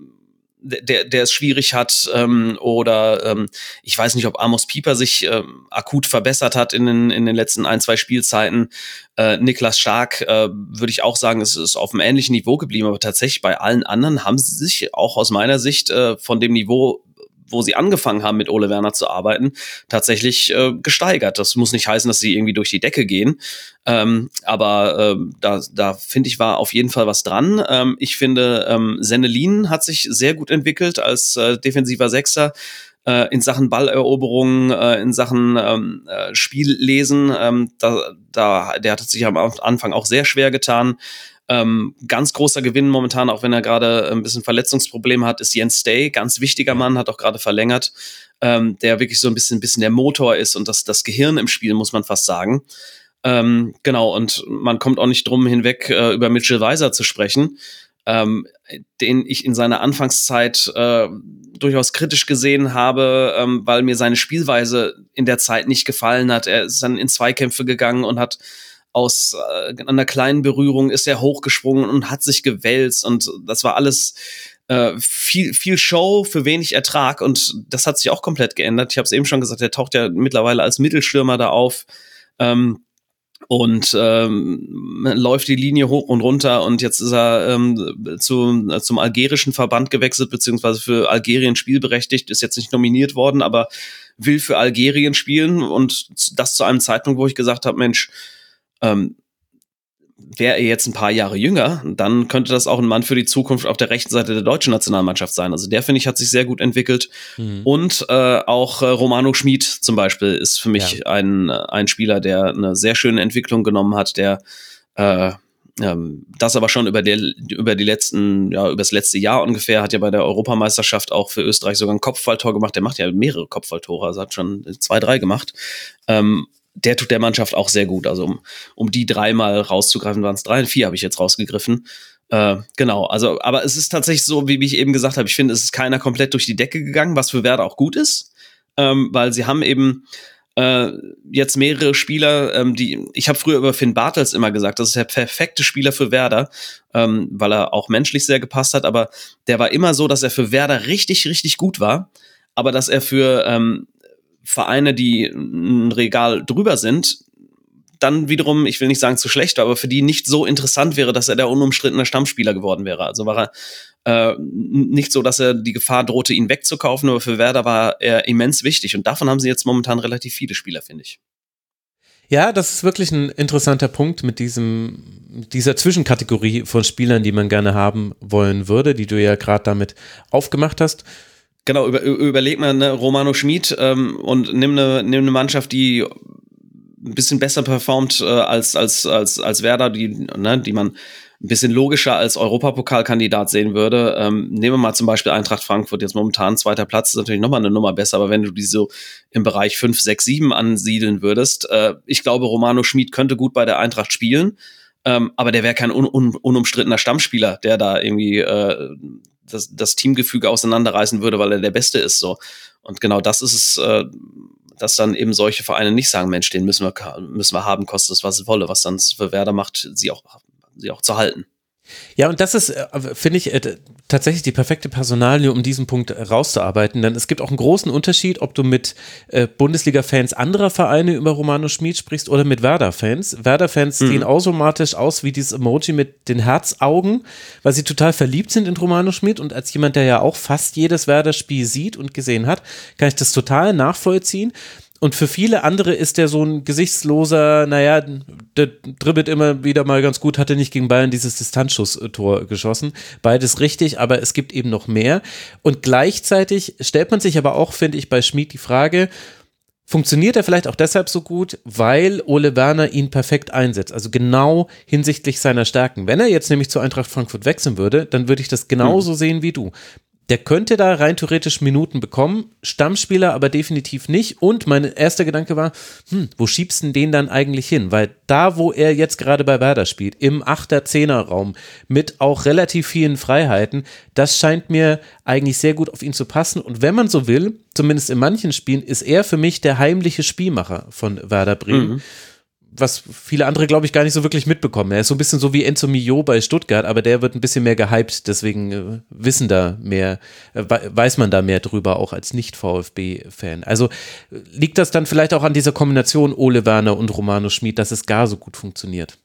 der, der es schwierig hat, ähm, oder ähm, ich weiß nicht, ob Amos Pieper sich ähm, akut verbessert hat in den, in den letzten ein, zwei Spielzeiten. Äh, Niklas Stark, äh, würde ich auch sagen, es ist auf einem ähnlichen Niveau geblieben, aber tatsächlich bei allen anderen haben sie sich auch aus meiner Sicht äh, von dem Niveau, wo sie angefangen haben, mit Ole Werner zu arbeiten, tatsächlich äh, gesteigert. Das muss nicht heißen, dass sie irgendwie durch die Decke gehen, ähm, aber äh, da, da finde ich, war auf jeden Fall was dran. Ähm, ich finde, ähm, Sennelin hat sich sehr gut entwickelt als äh, defensiver Sechser, äh, in Sachen Balleroberung, äh, in Sachen ähm, äh, Spiellesen. Ähm, da, da, der hat sich am Anfang auch sehr schwer getan. Ähm, ganz großer Gewinn momentan, auch wenn er gerade ein bisschen Verletzungsprobleme hat, ist Jens Stay, ganz wichtiger Mann, hat auch gerade verlängert, ähm, der wirklich so ein bisschen, ein bisschen der Motor ist und das, das Gehirn im Spiel, muss man fast sagen. Ähm, genau, und man kommt auch nicht drum hinweg, äh, über Mitchell Weiser zu sprechen, ähm, den ich in seiner Anfangszeit äh, durchaus kritisch gesehen habe, ähm, weil mir seine Spielweise in der Zeit nicht gefallen hat. Er ist dann in Zweikämpfe gegangen und hat aus äh, einer kleinen Berührung ist er hochgesprungen und hat sich gewälzt und das war alles äh, viel viel Show für wenig Ertrag und das hat sich auch komplett geändert. Ich habe es eben schon gesagt, er taucht ja mittlerweile als Mittelstürmer da auf ähm, und ähm, läuft die Linie hoch und runter und jetzt ist er ähm, zu, äh, zum algerischen Verband gewechselt, beziehungsweise für Algerien spielberechtigt, ist jetzt nicht nominiert worden, aber will für Algerien spielen und das zu einem Zeitpunkt, wo ich gesagt habe, Mensch, Ähm, wäre er jetzt ein paar Jahre jünger, dann könnte das auch ein Mann für die Zukunft auf der rechten Seite der deutschen Nationalmannschaft sein. Also der, finde ich, hat sich sehr gut entwickelt. Mhm. Und äh, auch äh, Romano Schmid zum Beispiel ist für mich ja. ein, ein Spieler, der eine sehr schöne Entwicklung genommen hat, der äh, ähm, das aber schon über, der, über die letzten, ja, über das letzte Jahr ungefähr, hat ja bei der Europameisterschaft auch für Österreich sogar ein Kopfballtor gemacht. Der macht ja mehrere Kopfballtore, also hat schon zwei, drei gemacht. Ähm, Der tut der Mannschaft auch sehr gut. Also um, um die dreimal rauszugreifen, waren es drei und vier, habe ich jetzt rausgegriffen. Äh, genau, also, aber es ist tatsächlich so, wie, wie ich eben gesagt habe, ich finde, es ist keiner komplett durch die Decke gegangen, was für Werder auch gut ist, ähm, weil sie haben eben äh, jetzt mehrere Spieler, ähm, die, ich habe früher über Finn Bartels immer gesagt, das ist der perfekte Spieler für Werder, ähm, weil er auch menschlich sehr gepasst hat, aber der war immer so, dass er für Werder richtig, richtig gut war, aber dass er für ähm, Vereine, die ein Regal drüber sind, dann wiederum, ich will nicht sagen zu schlecht, aber für die nicht so interessant wäre, dass er der unumstrittene Stammspieler geworden wäre. Also war er äh, nicht so, dass er die Gefahr drohte, ihn wegzukaufen, aber für Werder war er immens wichtig. Und davon haben sie jetzt momentan relativ viele Spieler, finde ich. Ja, das ist wirklich ein interessanter Punkt mit diesem, dieser Zwischenkategorie von Spielern, die man gerne haben wollen würde, die du ja gerade damit aufgemacht hast. Genau, über, überleg mal, ne, Romano Schmid ähm, und nimm eine, nimm eine Mannschaft, die ein bisschen besser performt äh, als, als, als, als Werder, die, ne, die man ein bisschen logischer als Europapokalkandidat sehen würde. Ähm, nehmen wir mal zum Beispiel Eintracht Frankfurt, jetzt momentan zweiter Platz, ist natürlich nochmal eine Nummer besser, aber wenn du die so im Bereich fünf, sechs, sieben ansiedeln würdest, äh, ich glaube, Romano Schmid könnte gut bei der Eintracht spielen, ähm, aber der wäre kein un- un- unumstrittener Stammspieler, der da irgendwie äh, das, das Teamgefüge auseinanderreißen würde, weil er der Beste ist. So. Und genau das ist es, äh, dass dann eben solche Vereine nicht sagen, Mensch, den müssen wir, müssen wir haben, kostet es, was es wolle, was dann für Werder macht, sie auch sie auch zu halten. Ja, und das ist, finde ich, äh, tatsächlich die perfekte Personalie, um diesen Punkt rauszuarbeiten, denn es gibt auch einen großen Unterschied, ob du mit äh, Bundesliga-Fans anderer Vereine über Romano Schmid sprichst oder mit Werder-Fans. Werder-Fans mhm. sehen automatisch aus wie dieses Emoji mit den Herzaugen, weil sie total verliebt sind in Romano Schmid, und als jemand, der ja auch fast jedes Werder-Spiel sieht und gesehen hat, kann ich das total nachvollziehen. Und für viele andere ist der so ein gesichtsloser, naja, der dribbelt immer wieder mal ganz gut, hatte nicht gegen Bayern dieses Distanzschuss-Tor geschossen. Beides richtig, aber es gibt eben noch mehr. Und gleichzeitig stellt man sich aber auch, finde ich, bei Schmid die Frage, funktioniert er vielleicht auch deshalb so gut, weil Ole Werner ihn perfekt einsetzt, also genau hinsichtlich seiner Stärken. Wenn er jetzt nämlich zu Eintracht Frankfurt wechseln würde, dann würde ich das genauso hm. sehen wie du. Der könnte da rein theoretisch Minuten bekommen, Stammspieler aber definitiv nicht. Und mein erster Gedanke war, hm, wo schiebst du den dann eigentlich hin? Weil da, wo er jetzt gerade bei Werder spielt, im Achter-Zehner-Raum mit auch relativ vielen Freiheiten, das scheint mir eigentlich sehr gut auf ihn zu passen. Und wenn man so will, zumindest in manchen Spielen, ist er für mich der heimliche Spielmacher von Werder Bremen. Mhm. Was viele andere, glaube ich, gar nicht so wirklich mitbekommen. Er ist so ein bisschen so wie Enzo Mio bei Stuttgart, aber der wird ein bisschen mehr gehypt, deswegen äh, wissen da mehr, äh, weiß man da mehr drüber, auch als Nicht-VfB-Fan. Also äh, liegt das dann vielleicht auch an dieser Kombination Ole Werner und Romano Schmid, dass es gar so gut funktioniert?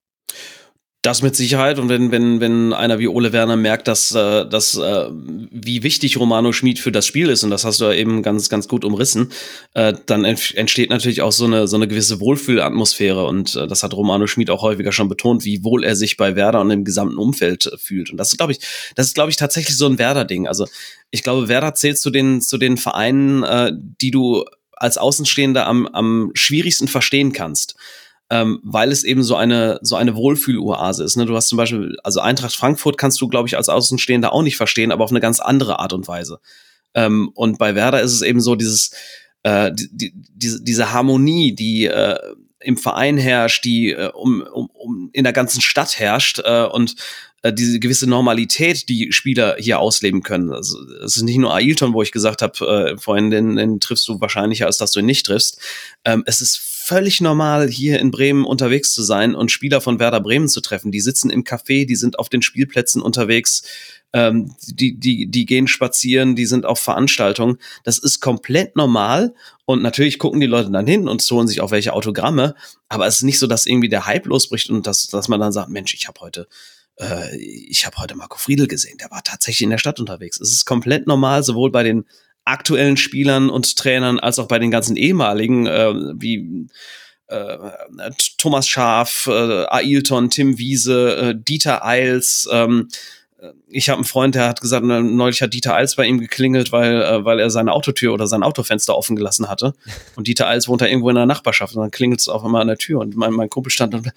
Das mit Sicherheit. Und wenn, wenn, wenn einer wie Ole Werner merkt, dass, äh, dass äh, wie wichtig Romano Schmid für das Spiel ist, und das hast du ja eben ganz, ganz gut umrissen, äh, dann entsteht natürlich auch so eine, so eine gewisse Wohlfühlatmosphäre. Und äh, das hat Romano Schmid auch häufiger schon betont, wie wohl er sich bei Werder und im gesamten Umfeld äh, fühlt. Und das ist, glaube ich, das ist, glaube ich, tatsächlich so ein Werder-Ding. Also ich glaube, Werder zählt zu den, zu den Vereinen, äh, die du als Außenstehender am, am schwierigsten verstehen kannst. Ähm, weil es eben so eine so eine Wohlfühloase ist. Ne? Du hast zum Beispiel, also Eintracht Frankfurt kannst du, glaube ich, als Außenstehender auch nicht verstehen, aber auf eine ganz andere Art und Weise. Ähm, und bei Werder ist es eben so dieses äh, die, die, diese, diese Harmonie, die äh, im Verein herrscht, die äh, um, um, um in der ganzen Stadt herrscht äh, und äh, diese gewisse Normalität, die Spieler hier ausleben können. Also es ist nicht nur Ailton, wo ich gesagt habe, äh, vorhin den, den triffst du wahrscheinlicher, als dass du ihn nicht triffst. Ähm, es ist völlig normal, hier in Bremen unterwegs zu sein und Spieler von Werder Bremen zu treffen. Die sitzen im Café, die sind auf den Spielplätzen unterwegs, ähm, die, die, die gehen spazieren, die sind auf Veranstaltungen. Das ist komplett normal und natürlich gucken die Leute dann hin und holen sich auch welche Autogramme, aber es ist nicht so, dass irgendwie der Hype losbricht und dass, dass man dann sagt, Mensch, ich habe heute äh, ich habe heute Marco Friedl gesehen, der war tatsächlich in der Stadt unterwegs. Es ist komplett normal, sowohl bei den aktuellen Spielern und Trainern als auch bei den ganzen ehemaligen, äh, wie äh, Thomas Schaaf, äh, Ailton, Tim Wiese, äh, Dieter Eils. Ähm, ich habe einen Freund, der hat gesagt, neulich hat Dieter Eils bei ihm geklingelt, weil, äh, weil er seine Autotür oder sein Autofenster offen gelassen hatte. Und Dieter Eils wohnt da irgendwo in der Nachbarschaft und dann klingelt es auf einmal an der Tür und mein, mein Kumpel stand und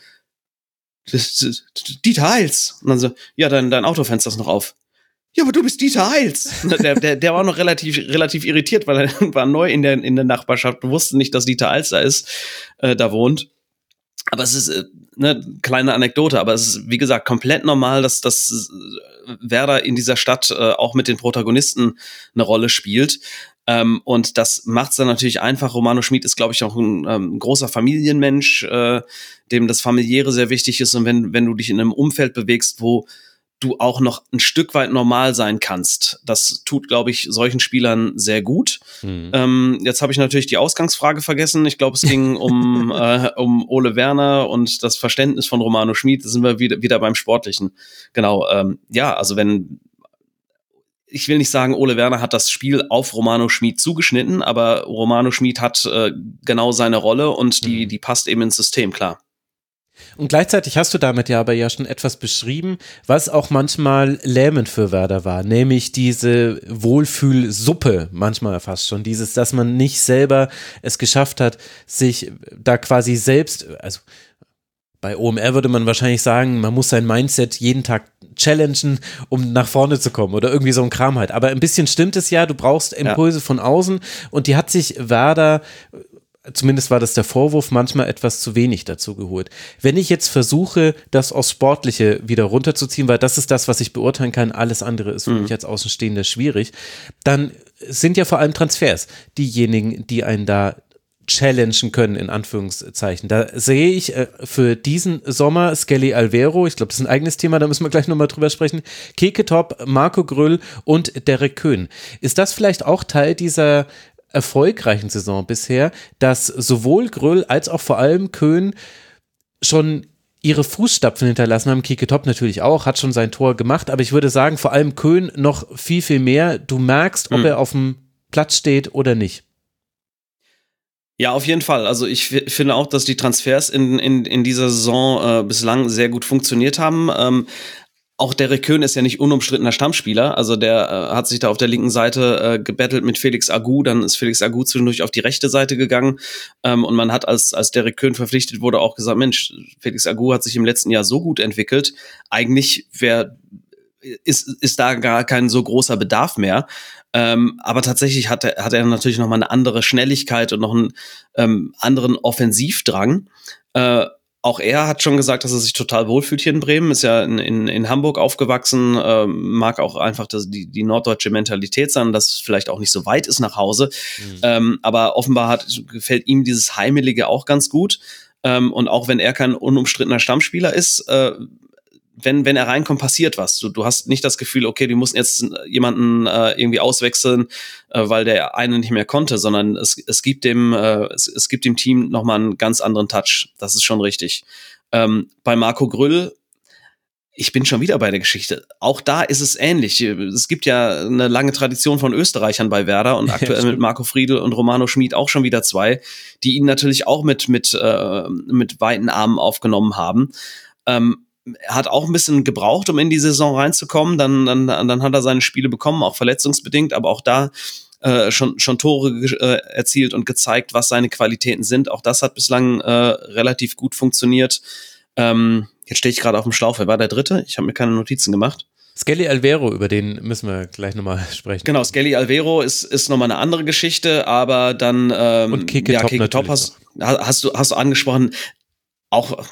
das, das, Dieter Eils. Und dann so, ja, dein, dein Autofenster ist noch auf. Ja, aber du bist Dieter Eils. Der, der, der war noch relativ, relativ irritiert, weil er war neu in der, in der Nachbarschaft, wusste nicht, dass Dieter Eils da ist, äh, da wohnt. Aber es ist, äh, ne, kleine Anekdote, aber es ist, wie gesagt, komplett normal, dass, dass Werder in dieser Stadt äh, auch mit den Protagonisten eine Rolle spielt. Ähm, und das macht es dann natürlich einfach. Romano Schmid ist, glaube ich, auch ein ähm, großer Familienmensch, äh, dem das Familiäre sehr wichtig ist. Und wenn, wenn du dich in einem Umfeld bewegst, wo du auch noch ein Stück weit normal sein kannst. Das tut, glaube ich, solchen Spielern sehr gut. Mhm. Ähm, jetzt habe ich natürlich die Ausgangsfrage vergessen. Ich glaube, es ging um, äh, um Ole Werner und das Verständnis von Romano Schmid. Da sind wir wieder, wieder beim Sportlichen. Genau, ähm, ja, also wenn, ich will nicht sagen, Ole Werner hat das Spiel auf Romano Schmid zugeschnitten, aber Romano Schmid hat äh, genau seine Rolle und die, die passt eben ins System, klar. Und gleichzeitig hast du damit ja aber ja schon etwas beschrieben, was auch manchmal lähmend für Werder war, nämlich diese Wohlfühlsuppe, manchmal fast schon, dieses, dass man nicht selber es geschafft hat, sich da quasi selbst, also bei O M R würde man wahrscheinlich sagen, man muss sein Mindset jeden Tag challengen, um nach vorne zu kommen oder irgendwie so ein Kram halt. Aber ein bisschen stimmt es ja, du brauchst Impulse ja. von außen und die hat sich Werder, zumindest war das der Vorwurf, manchmal etwas zu wenig dazu geholt. Wenn ich jetzt versuche, das aufs Sportliche wieder runterzuziehen, weil das ist das, was ich beurteilen kann, alles andere ist für mhm. mich als Außenstehender schwierig, dann sind ja vor allem Transfers diejenigen, die einen da challengen können, in Anführungszeichen. Da sehe ich äh, für diesen Sommer Skelly Alvero, ich glaube, das ist ein eigenes Thema, da müssen wir gleich nochmal drüber sprechen, Keketop, Marco Grüll und Derek Köhn. Ist das vielleicht auch Teil dieser erfolgreichen Saison bisher, dass sowohl Grüll als auch vor allem Köhn schon ihre Fußstapfen hinterlassen haben? Keketop natürlich auch, hat schon sein Tor gemacht, aber ich würde sagen, vor allem Köhn noch viel, viel mehr. Du merkst, ob mhm. er auf dem Platz steht oder nicht. Ja, auf jeden Fall. Also ich f- finde auch, dass die Transfers in, in, in dieser Saison äh, bislang sehr gut funktioniert haben. Ähm, auch Derek Köhn ist ja nicht unumstrittener Stammspieler. Also der äh, hat sich da auf der linken Seite äh, gebettelt mit Felix Agu. Dann ist Felix Agu zwischendurch auf die rechte Seite gegangen. Ähm, und man hat, als, als Derek Köhn verpflichtet wurde, auch gesagt, Mensch, Felix Agu hat sich im letzten Jahr so gut entwickelt. Eigentlich wäre ist, ist da gar kein so großer Bedarf mehr. Ähm, aber tatsächlich hat er, hat er natürlich noch mal eine andere Schnelligkeit und noch einen ähm, anderen Offensivdrang. Äh, auch er hat schon gesagt, dass er sich total wohlfühlt hier in Bremen. Ist ja in, in, in Hamburg aufgewachsen, äh, mag auch einfach das, die, die norddeutsche Mentalität sein, dass es vielleicht auch nicht so weit ist nach Hause. Mhm. Ähm, aber offenbar hat, gefällt ihm dieses Heimelige auch ganz gut. Ähm, und auch wenn er kein unumstrittener Stammspieler ist, äh, wenn, wenn er reinkommt, passiert was. Du, du hast nicht das Gefühl, okay, die mussten jetzt jemanden äh, irgendwie auswechseln, äh, weil der eine nicht mehr konnte, sondern es, es gibt dem, äh, es, es gibt dem Team nochmal einen ganz anderen Touch. Das ist schon richtig. Ähm, bei Marco Grüll, ich bin schon wieder bei der Geschichte. Auch da ist es ähnlich. Es gibt ja eine lange Tradition von Österreichern bei Werder und aktuell ja, mit Marco Friedl und Romano Schmid auch schon wieder zwei, die ihn natürlich auch mit, mit, äh, mit weiten Armen aufgenommen haben. Ähm, Er hat auch ein bisschen gebraucht, um in die Saison reinzukommen. Dann, dann, dann hat er seine Spiele bekommen, auch verletzungsbedingt, aber auch da äh, schon, schon Tore äh, erzielt und gezeigt, was seine Qualitäten sind. Auch das hat bislang äh, relativ gut funktioniert. Ähm, jetzt stehe ich gerade auf dem Schlauch. Wer war der Dritte? Ich habe mir keine Notizen gemacht. Skelly Alvero, über den müssen wir gleich nochmal sprechen. Genau, Skelly Alvero ist, ist nochmal eine andere Geschichte, aber dann ähm, und Keketop ja, Keketop hast, hast, du, hast du angesprochen. Auch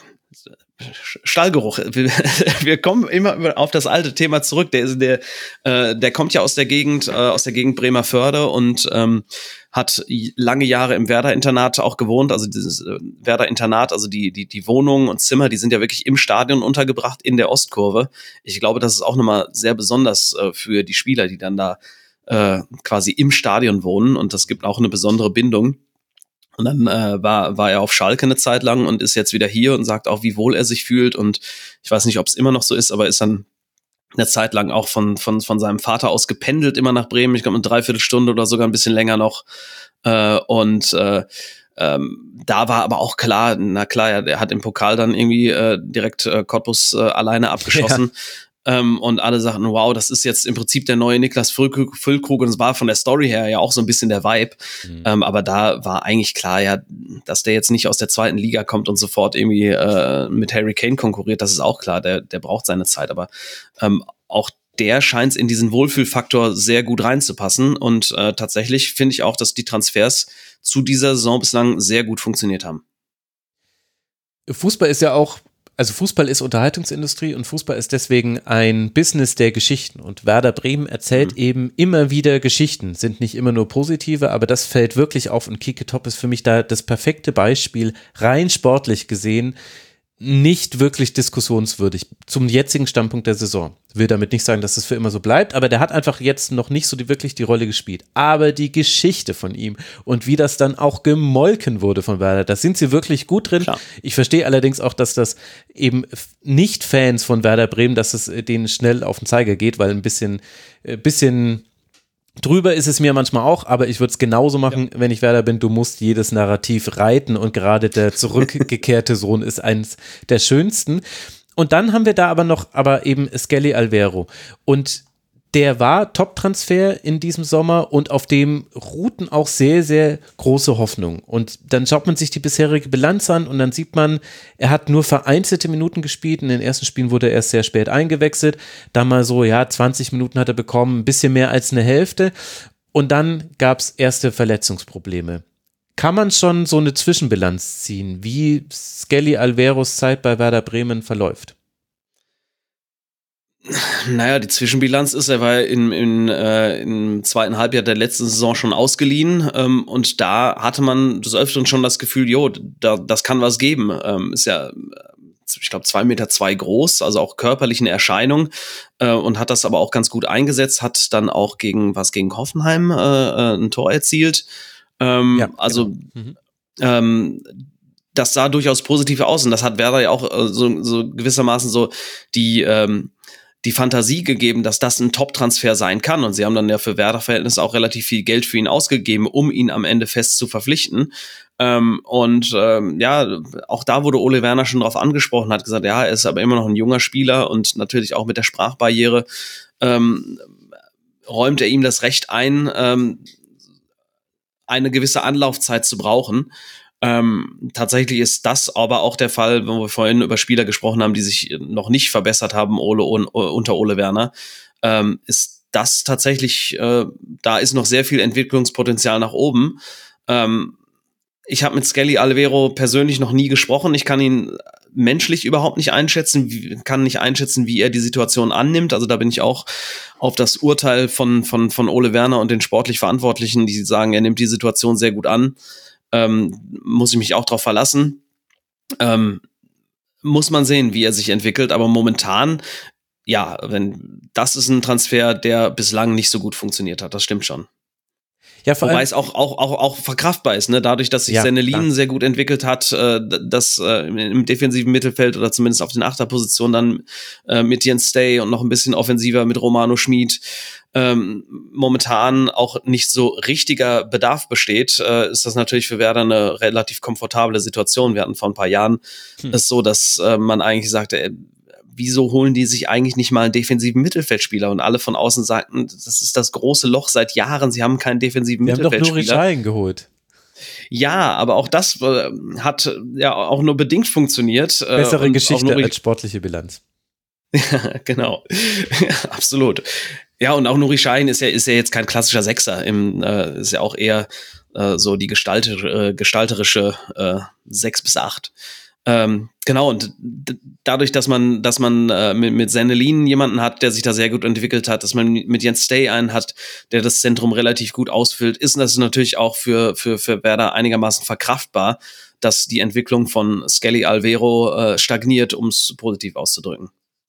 Stallgeruch. Wir, wir kommen immer auf das alte Thema zurück. Der, der, äh, der kommt ja aus der Gegend, äh, aus der Gegend Bremervörde und ähm, hat lange Jahre im Werder-Internat auch gewohnt. Also dieses äh, Werder-Internat, also die, die, die Wohnungen und Zimmer, die sind ja wirklich im Stadion untergebracht in der Ostkurve. Ich glaube, das ist auch nochmal sehr besonders äh, für die Spieler, die dann da äh, quasi im Stadion wohnen, und das gibt auch eine besondere Bindung. Und dann äh, war, war er auf Schalke eine Zeit lang und ist jetzt wieder hier und sagt auch, wie wohl er sich fühlt. Und ich weiß nicht, ob es immer noch so ist, aber ist dann eine Zeit lang auch von, von, von seinem Vater aus gependelt, immer nach Bremen. Ich glaube, eine Dreiviertelstunde oder sogar ein bisschen länger noch. Äh, und äh, ähm, da war aber auch klar, na klar, er, er hat im Pokal dann irgendwie äh, direkt äh, Cottbus äh, alleine abgeschossen. Ja. Ähm, und alle sagten, wow, das ist jetzt im Prinzip der neue Niklas Füllkrug, Füllkrug und es war von der Story her ja auch so ein bisschen der Vibe. Mhm. Ähm, aber da war eigentlich klar, ja, dass der jetzt nicht aus der zweiten Liga kommt und sofort irgendwie äh, mit Harry Kane konkurriert, das ist auch klar, der, der braucht seine Zeit. Aber ähm, auch der scheint in diesen Wohlfühlfaktor sehr gut reinzupassen. Und äh, tatsächlich finde ich auch, dass die Transfers zu dieser Saison bislang sehr gut funktioniert haben. Fußball ist ja auch Also Fußball ist Unterhaltungsindustrie und Fußball ist deswegen ein Business der Geschichten, und Werder Bremen erzählt mhm. eben immer wieder Geschichten, sind nicht immer nur positive, aber das fällt wirklich auf, und Keketop ist für mich da das perfekte Beispiel, rein sportlich gesehen, nicht wirklich diskussionswürdig zum jetzigen Standpunkt der Saison. Ich will damit nicht sagen, dass das für immer so bleibt, aber der hat einfach jetzt noch nicht so die, wirklich die Rolle gespielt. Aber die Geschichte von ihm und wie das dann auch gemolken wurde von Werder, da sind sie wirklich gut drin. Klar. Ich verstehe allerdings auch, dass das eben nicht Fans von Werder Bremen, dass es denen schnell auf den Zeiger geht, weil ein bisschen, ein bisschen drüber ist es mir manchmal auch, aber ich würde es genauso machen, ja. wenn ich Werder bin. Du musst jedes Narrativ reiten und gerade der zurückgekehrte Sohn ist eins der schönsten. Und dann haben wir da aber noch, aber eben Skelly Alvero. Und der war Top-Transfer in diesem Sommer und auf dem ruhten auch sehr, sehr große Hoffnungen. Und dann schaut man sich die bisherige Bilanz an und dann sieht man, er hat nur vereinzelte Minuten gespielt. In den ersten Spielen wurde er erst sehr spät eingewechselt. Dann mal so, ja, zwanzig Minuten hat er bekommen, ein bisschen mehr als eine Hälfte. Und dann gab es erste Verletzungsprobleme. Kann man schon so eine Zwischenbilanz ziehen, wie Skelly Alveros Zeit bei Werder Bremen verläuft? Naja, die Zwischenbilanz ist, er war in, in, äh, im zweiten Halbjahr der letzten Saison schon ausgeliehen ähm, und da hatte man des Öfteren schon das Gefühl, jo, da, das kann was geben. Ähm, ist ja, ich glaube, zwei Meter zwei groß, also auch körperlich eine Erscheinung äh, und hat das aber auch ganz gut eingesetzt, hat dann auch gegen, was gegen Hoffenheim äh, äh, ein Tor erzielt. Ähm, ja, also genau. mhm. ähm, das sah durchaus positiv aus und das hat Werder ja auch äh, so, so gewissermaßen so die ähm, die Fantasie gegeben, dass das ein Top-Transfer sein kann. Und sie haben dann ja für Werder-Verhältnisse auch relativ viel Geld für ihn ausgegeben, um ihn am Ende fest zu verpflichten. Ähm, und ähm, ja, auch da wurde Ole Werner schon drauf angesprochen, hat gesagt, ja, er ist aber immer noch ein junger Spieler und natürlich auch mit der Sprachbarriere ähm, räumt er ihm das Recht ein, ähm, eine gewisse Anlaufzeit zu brauchen. Ähm, tatsächlich ist das aber auch der Fall, wo wir vorhin über Spieler gesprochen haben, die sich noch nicht verbessert haben Ole, un, unter Ole Werner, ähm, ist das tatsächlich, äh, da ist noch sehr viel Entwicklungspotenzial nach oben. Ähm, ich habe mit Skelly Alvero persönlich noch nie gesprochen. Ich kann ihn menschlich überhaupt nicht einschätzen, wie, kann nicht einschätzen, wie er die Situation annimmt. Also da bin ich auch auf das Urteil von, von, von Ole Werner und den sportlich Verantwortlichen, die sagen, er nimmt die Situation sehr gut an. Ähm, muss ich mich auch drauf verlassen. Ähm, muss man sehen, wie er sich entwickelt, aber momentan, ja, wenn das ist ein Transfer, der bislang nicht so gut funktioniert hat, das stimmt schon. Ja, vor Wobei es auch, auch, auch, auch verkraftbar ist, ne? Dadurch, dass sich ja, Sennelin sehr gut entwickelt hat, äh, dass äh, im defensiven Mittelfeld oder zumindest auf den Achterpositionen dann äh, mit Jens Stay und noch ein bisschen offensiver mit Romano Schmid ähm, momentan auch nicht so richtiger Bedarf besteht, äh, ist das natürlich für Werder eine relativ komfortable Situation. Wir hatten vor ein paar Jahren hm. es so, dass äh, man eigentlich sagte, äh, wieso holen die sich eigentlich nicht mal einen defensiven Mittelfeldspieler? Und alle von außen sagten, das ist das große Loch seit Jahren, sie haben keinen defensiven wir Mittelfeldspieler. Wir haben doch Nuri Sahin geholt. Ja, aber auch das äh, hat ja auch nur bedingt funktioniert. Äh, Bessere Geschichte Nuri- als sportliche Bilanz. Ja, genau. Absolut. Ja, und auch Nuri Sahin ist ja, ist ja jetzt kein klassischer Sechser, im, äh, ist ja auch eher äh, so die gestalter, äh, gestalterische äh, sechs bis acht. Ähm, genau, und d- dadurch, dass man, dass man äh, mit, mit Sennelin jemanden hat, der sich da sehr gut entwickelt hat, dass man mit Jens Stay einen hat, der das Zentrum relativ gut ausfüllt, ist das natürlich auch für, für, für Werder einigermaßen verkraftbar, dass die Entwicklung von Skelly Alvero äh, stagniert, um es positiv auszudrücken.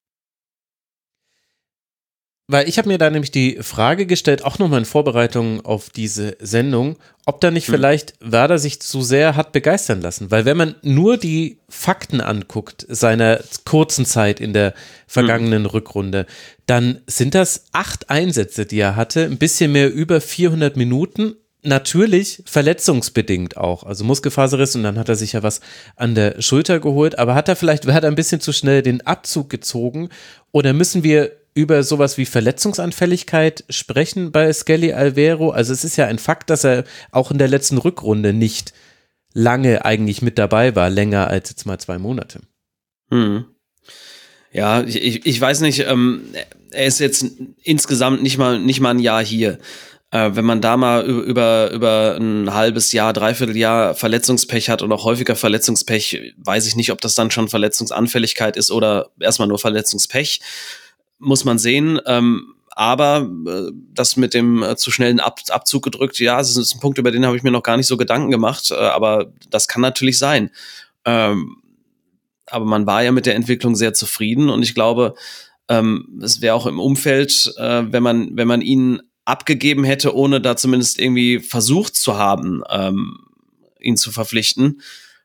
Weil ich habe mir da nämlich die Frage gestellt, auch nochmal in Vorbereitung auf diese Sendung, ob da nicht hm. vielleicht Werder sich zu sehr hat begeistern lassen. Weil wenn man nur die Fakten anguckt, seiner kurzen Zeit in der vergangenen hm. Rückrunde, dann sind das acht Einsätze, die er hatte, ein bisschen mehr über vierhundert Minuten, natürlich verletzungsbedingt auch, also Muskelfaserriss und dann hat er sich ja was an der Schulter geholt, aber hat er vielleicht Werder ein bisschen zu schnell den Abzug gezogen oder müssen wir über sowas wie Verletzungsanfälligkeit sprechen bei Skelly Alvero? Also es ist ja ein Fakt, dass er auch in der letzten Rückrunde nicht lange eigentlich mit dabei war, länger als jetzt mal zwei Monate. Hm. Ja, ich, ich weiß nicht, ähm, er ist jetzt insgesamt nicht mal, nicht mal ein Jahr hier. Äh, wenn man da mal über, über, über ein halbes Jahr, dreiviertel Jahr Verletzungspech hat und auch häufiger Verletzungspech, weiß ich nicht, ob das dann schon Verletzungsanfälligkeit ist oder erstmal nur Verletzungspech. Muss man sehen, ähm, aber äh, das mit dem äh, zu schnellen Ab- Abzug gedrückt, ja, das ist ein Punkt, über den habe ich mir noch gar nicht so Gedanken gemacht, äh, aber das kann natürlich sein. Ähm, aber man war ja mit der Entwicklung sehr zufrieden und ich glaube, ähm, es wäre auch im Umfeld, äh, wenn man, wenn man ihn abgegeben hätte, ohne da zumindest irgendwie versucht zu haben, ähm, ihn zu verpflichten,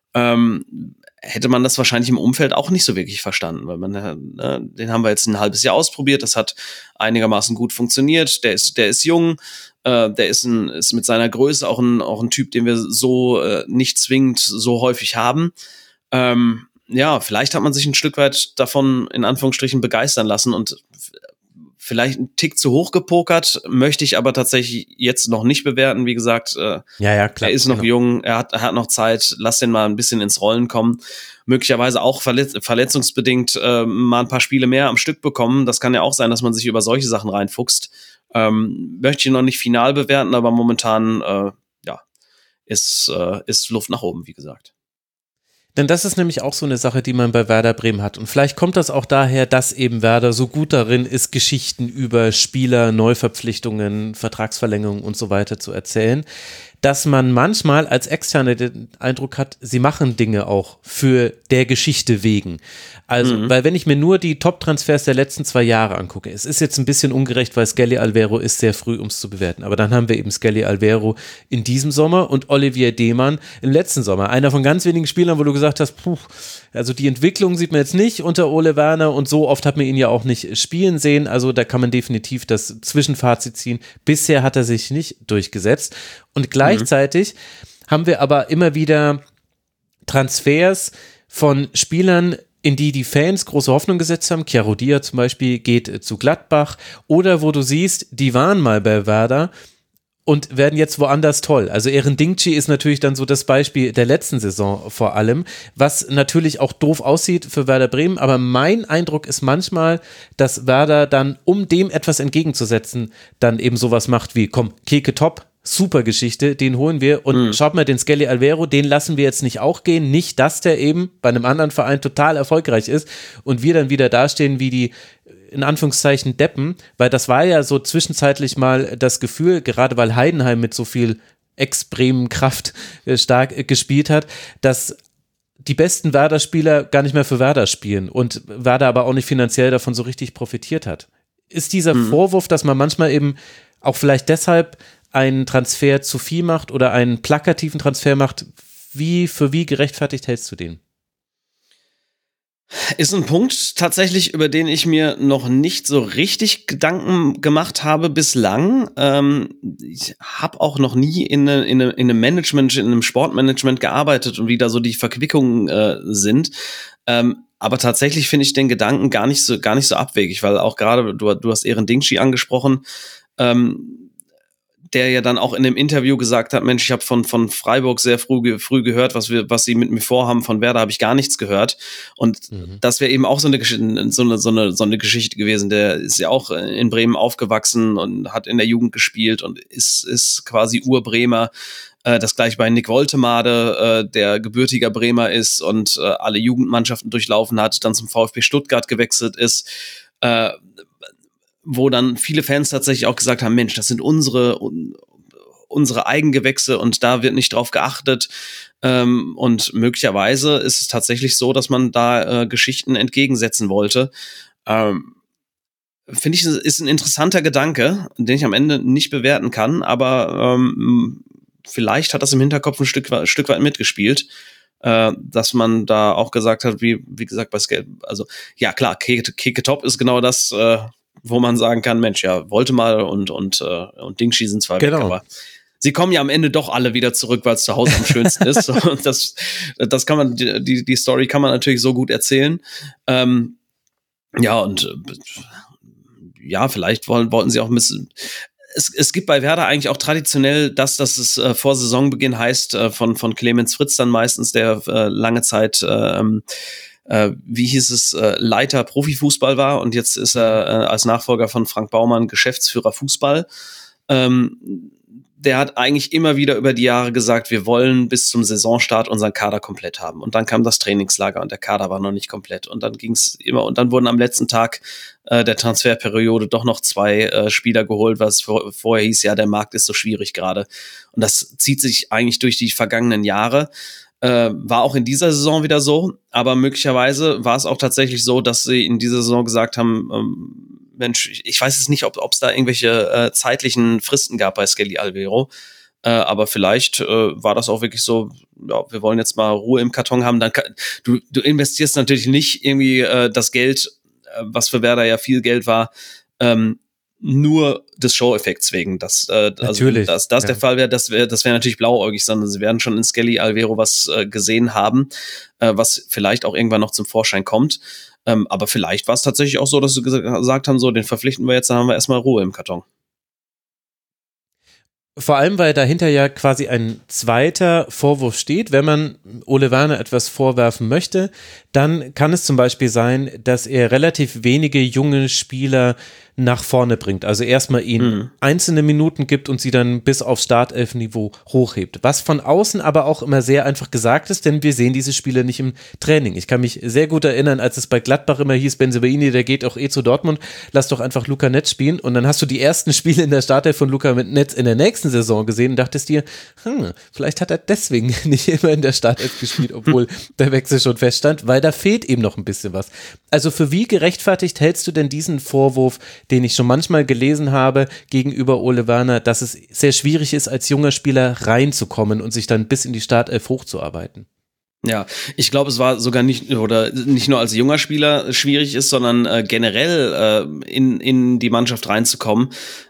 ähm, hätte man das wahrscheinlich im Umfeld auch nicht so wirklich verstanden, weil man, äh, den haben wir jetzt ein halbes Jahr ausprobiert, das hat einigermaßen gut funktioniert, der ist, der ist jung, äh, der ist, ein, ist mit seiner Größe auch ein, auch ein Typ, den wir so äh, nicht zwingend so häufig haben. Ähm, ja, vielleicht hat man sich ein Stück weit davon in Anführungsstrichen begeistern lassen und vielleicht ein Tick zu hoch gepokert, möchte ich aber tatsächlich jetzt noch nicht bewerten. Wie gesagt, äh, ja, ja, klar, er ist noch genau. jung, er hat, er hat noch Zeit, lass den mal ein bisschen ins Rollen kommen. Möglicherweise auch verletz- verletzungsbedingt äh, mal ein paar Spiele mehr am Stück bekommen. Das kann ja auch sein, dass man sich über solche Sachen reinfuchst. Ähm, möchte ich noch nicht final bewerten, aber momentan äh, ja, ist, äh, ist Luft nach oben, wie gesagt. Denn das ist nämlich auch so eine Sache, die man bei Werder Bremen hat. Und vielleicht kommt das auch daher, dass eben Werder so gut darin ist, Geschichten über Spieler, Neuverpflichtungen, Vertragsverlängerungen und so weiter zu erzählen, dass man manchmal als Externe den Eindruck hat, sie machen Dinge auch für der Geschichte wegen. Also, mhm. weil wenn ich mir nur die Top-Transfers der letzten zwei Jahre angucke, es ist jetzt ein bisschen ungerecht, weil Skelly Alvero ist sehr früh, um es zu bewerten, aber dann haben wir eben Skelly Alvero in diesem Sommer und Olivier Demann im letzten Sommer. Einer von ganz wenigen Spielern, wo du gesagt hast, puh, also die Entwicklung sieht man jetzt nicht unter Ole Werner und so oft hat man ihn ja auch nicht spielen sehen, also da kann man definitiv das Zwischenfazit ziehen. Bisher hat er sich nicht durchgesetzt und gleichzeitig mhm. haben wir aber immer wieder Transfers von Spielern, in die die Fans große Hoffnung gesetzt haben. Chiaro Dia zum Beispiel geht zu Gladbach oder wo du siehst, die waren mal bei Werder und werden jetzt woanders toll. Also Eren Dingchi ist natürlich dann so das Beispiel der letzten Saison vor allem, was natürlich auch doof aussieht für Werder Bremen, aber mein Eindruck ist manchmal, dass Werder dann, um dem etwas entgegenzusetzen, dann eben sowas macht wie, komm, Keke Top, super Geschichte, den holen wir und mhm. schaut mal, den Skelly Alvero, den lassen wir jetzt nicht auch gehen, nicht, dass der eben bei einem anderen Verein total erfolgreich ist und wir dann wieder dastehen wie die in Anführungszeichen Deppen, weil das war ja so zwischenzeitlich mal das Gefühl, gerade weil Heidenheim mit so viel Ex-Bremen-Kraft stark gespielt hat, dass die besten Werder-Spieler gar nicht mehr für Werder spielen und Werder aber auch nicht finanziell davon so richtig profitiert hat. Ist dieser mhm. Vorwurf, dass man manchmal eben auch vielleicht deshalb einen Transfer zu viel macht oder einen plakativen Transfer macht, wie für wie gerechtfertigt hältst du den? Ist ein Punkt tatsächlich, über den ich mir noch nicht so richtig Gedanken gemacht habe bislang. Ähm, ich habe auch noch nie in, eine, in, eine, in einem Management, in einem Sportmanagement gearbeitet und wie da so die Verquickungen äh, sind. Ähm, aber tatsächlich finde ich den Gedanken gar nicht so gar nicht so abwegig, weil auch gerade, du, du hast Eren Dingchi angesprochen, ähm, der ja dann auch in dem Interview gesagt hat, Mensch, ich habe von von Freiburg sehr früh, früh gehört, was wir was sie mit mir vorhaben, von Werder habe ich gar nichts gehört. Und mhm. das wäre eben auch so eine, Geschichte, so, eine, so, eine, so eine Geschichte gewesen. Der ist ja auch in Bremen aufgewachsen und hat in der Jugend gespielt und ist, ist quasi Ur-Bremer. Äh, das gleiche bei Nick Woltemade, äh, der gebürtiger Bremer ist und äh, alle Jugendmannschaften durchlaufen hat, dann zum VfB Stuttgart gewechselt ist. Äh, wo dann viele Fans tatsächlich auch gesagt haben, Mensch, das sind unsere unsere Eigengewächse und da wird nicht drauf geachtet. Ähm, und möglicherweise ist es tatsächlich so, dass man da äh, Geschichten entgegensetzen wollte. Ähm, finde ich, ist ein interessanter Gedanke, den ich am Ende nicht bewerten kann, aber ähm, vielleicht hat das im Hinterkopf ein Stück, ein Stück weit mitgespielt. Äh, dass man da auch gesagt hat, wie wie gesagt bei Scale, also ja klar, Keke Top ist genau das, äh, wo man sagen kann, Mensch, ja, wollte mal und und äh, und Dingchi sind zwar genau. weg, aber sie kommen ja am Ende doch alle wieder zurück, weil es zu Hause am schönsten ist. Und das das kann man die die Story kann man natürlich so gut erzählen. Ähm, ja und äh, ja, vielleicht wollen wollten sie auch ein bisschen. Es, es gibt bei Werder eigentlich auch traditionell das, dass es äh, vor Saisonbeginn heißt, äh, von von Clemens Fritz dann meistens, der äh, lange Zeit äh, äh, wie hieß es, äh, Leiter Profifußball war und jetzt ist er äh, als Nachfolger von Frank Baumann Geschäftsführer Fußball. Ähm, der hat eigentlich immer wieder über die Jahre gesagt, wir wollen bis zum Saisonstart unseren Kader komplett haben. Und dann kam das Trainingslager und der Kader war noch nicht komplett. Und dann ging es immer, und dann wurden am letzten Tag äh, der Transferperiode doch noch zwei äh, Spieler geholt, was vor, vorher hieß, ja, der Markt ist so schwierig gerade. Und das zieht sich eigentlich durch die vergangenen Jahre. Äh, war auch in dieser Saison wieder so, aber möglicherweise war es auch tatsächlich so, dass sie in dieser Saison gesagt haben, ähm, Mensch, ich, ich weiß jetzt nicht, ob es da irgendwelche äh, zeitlichen Fristen gab bei Skelly Alvero, äh, aber vielleicht äh, war das auch wirklich so, ja, wir wollen jetzt mal Ruhe im Karton haben, dann kann, du, du investierst natürlich nicht irgendwie äh, das Geld, äh, was für Werder ja viel Geld war, ähm, nur des Show-Effekts wegen. Das, äh, also, dass das ja. der Fall wäre, das wäre das wäre natürlich blauäugig, sondern sie werden schon in Skelly Alvero was äh, gesehen haben, äh, was vielleicht auch irgendwann noch zum Vorschein kommt. Ähm, aber vielleicht war es tatsächlich auch so, dass sie gesagt haben, so, den verpflichten wir jetzt, dann haben wir erstmal Ruhe im Karton. Vor allem, weil dahinter ja quasi ein zweiter Vorwurf steht. Wenn man Ole Werner etwas vorwerfen möchte, dann kann es zum Beispiel sein, dass er relativ wenige junge Spieler nach vorne bringt. Also erstmal ihnen mhm. einzelne Minuten gibt und sie dann bis auf Startelf-Niveau hochhebt. Was von außen aber auch immer sehr einfach gesagt ist, denn wir sehen diese Spieler nicht im Training. Ich kann mich sehr gut erinnern, als es bei Gladbach immer hieß, Bensebaini, der geht auch eh zu Dortmund, lass doch einfach Luca Netz spielen. Und dann hast du die ersten Spiele in der Startelf von Luca Netz in der nächsten Saison gesehen und dachtest dir, hm, vielleicht hat er deswegen nicht immer in der Startelf gespielt, obwohl der Wechsel schon feststand, weil da fehlt eben noch ein bisschen was. Also für wie gerechtfertigt hältst du denn diesen Vorwurf, den ich schon manchmal gelesen habe gegenüber Ole Werner, dass es sehr schwierig ist, als junger Spieler reinzukommen und sich dann bis in die Startelf hochzuarbeiten? Ja, ich glaube, es war sogar nicht oder nicht nur als junger Spieler schwierig ist, sondern äh, generell äh, in in die Mannschaft reinzukommen.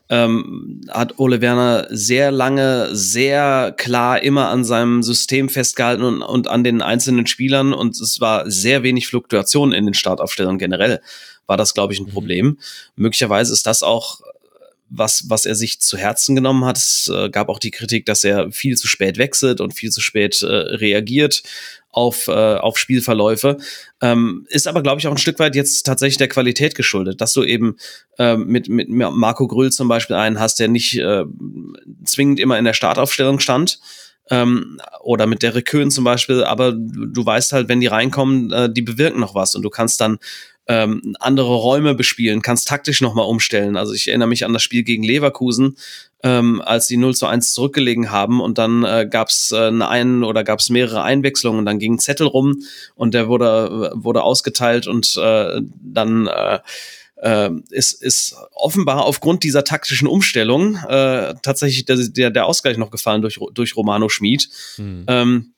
Ähm, hat Ole Werner sehr lange, sehr klar immer an seinem System festgehalten und, und an den einzelnen Spielern, und es war sehr wenig Fluktuation in den Startaufstellungen generell. War das, glaube ich, ein Problem. Mhm. Möglicherweise ist das auch was, was er sich zu Herzen genommen hat. Es äh, gab auch die Kritik, dass er viel zu spät wechselt und viel zu spät äh, reagiert auf, äh, auf Spielverläufe. Ähm, ist aber, glaube ich, auch ein Stück weit jetzt tatsächlich der Qualität geschuldet, dass du eben äh, mit, mit Marco Grüll zum Beispiel einen hast, der nicht äh, zwingend immer in der Startaufstellung stand, ähm, oder mit Derek Köhn zum Beispiel, aber du, du weißt halt, wenn die reinkommen, äh, die bewirken noch was und du kannst dann ähm, andere Räume bespielen, kannst taktisch nochmal umstellen. Also ich erinnere mich an das Spiel gegen Leverkusen, ähm, als die null zu eins zurückgelegen haben und dann äh, gab es äh, eine einen oder gab es mehrere Einwechslungen und dann ging ein Zettel rum und der wurde, wurde ausgeteilt und äh, dann äh, äh, ist, ist offenbar aufgrund dieser taktischen Umstellung äh, tatsächlich der, der, der Ausgleich noch gefallen durch, durch Romano Schmid. Mhm. Ähm,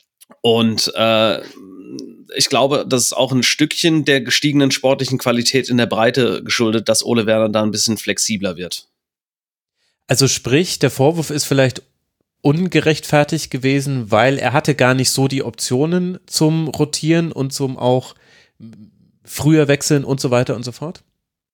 und äh, ich glaube, das ist auch ein Stückchen der gestiegenen sportlichen Qualität in der Breite geschuldet, dass Ole Werner da ein bisschen flexibler wird. Also sprich, der Vorwurf ist vielleicht ungerechtfertigt gewesen, weil er hatte gar nicht so die Optionen zum Rotieren und zum auch früher wechseln und so weiter und so fort?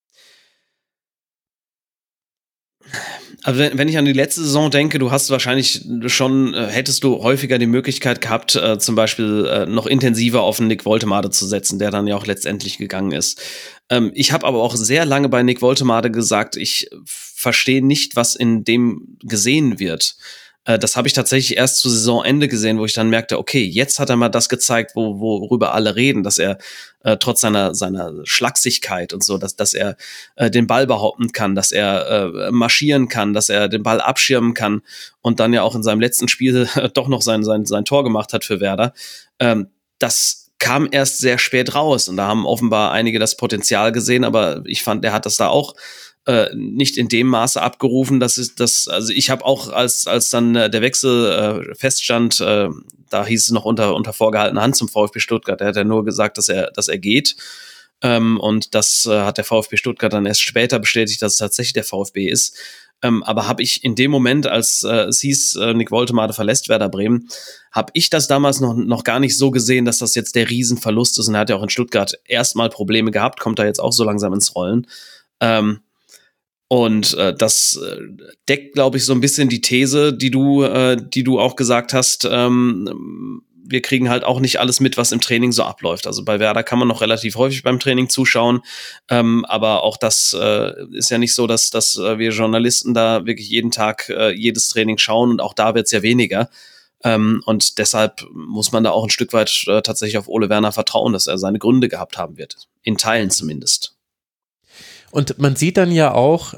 Also wenn, wenn ich an die letzte Saison denke, du hast wahrscheinlich schon, äh, hättest du häufiger die Möglichkeit gehabt, äh, zum Beispiel äh, noch intensiver auf Nick Woltemade zu setzen, der dann ja auch letztendlich gegangen ist. Ähm, ich habe aber auch sehr lange bei Nick Woltemade gesagt, ich verstehe nicht, was in dem gesehen wird. Äh, das habe ich tatsächlich erst zu Saisonende gesehen, wo ich dann merkte, okay, jetzt hat er mal das gezeigt, wo, worüber alle reden, dass er äh, trotz seiner, seiner Schlagsigkeit und so, dass, dass er äh, den Ball behaupten kann, dass er äh, marschieren kann, dass er den Ball abschirmen kann und dann ja auch in seinem letzten Spiel äh, doch noch sein, sein, sein Tor gemacht hat für Werder. Ähm, das kam erst sehr spät raus und da haben offenbar einige das Potenzial gesehen, aber ich fand, der hat das da auch äh, nicht in dem Maße abgerufen, dass es das, also ich habe auch, als als dann äh, der Wechsel äh, feststand, äh, da hieß es noch unter unter vorgehaltener Hand zum VfB Stuttgart, der hat ja nur gesagt, dass er dass er geht, ähm, und das äh, hat der VfB Stuttgart dann erst später bestätigt, dass es tatsächlich der VfB ist. Ähm, aber habe ich in dem Moment, als äh, es hieß, äh, Nick Woltemade verlässt Werder Bremen, habe ich das damals noch, noch gar nicht so gesehen, dass das jetzt der Riesenverlust ist. Und er hat ja auch in Stuttgart erstmal Probleme gehabt, kommt da jetzt auch so langsam ins Rollen. Ähm, und äh, das äh, deckt, glaube ich, so ein bisschen die These, die du, äh, die du auch gesagt hast. Ähm, wir kriegen halt auch nicht alles mit, was im Training so abläuft. Also bei Werder kann man noch relativ häufig beim Training zuschauen, ähm, aber auch das äh, ist ja nicht so, dass, dass äh, wir Journalisten da wirklich jeden Tag äh, jedes Training schauen und auch da wird es ja weniger. Ähm, und deshalb muss man da auch ein Stück weit äh, tatsächlich auf Ole Werner vertrauen, dass er seine Gründe gehabt haben wird. In Teilen zumindest. Und man sieht dann ja auch,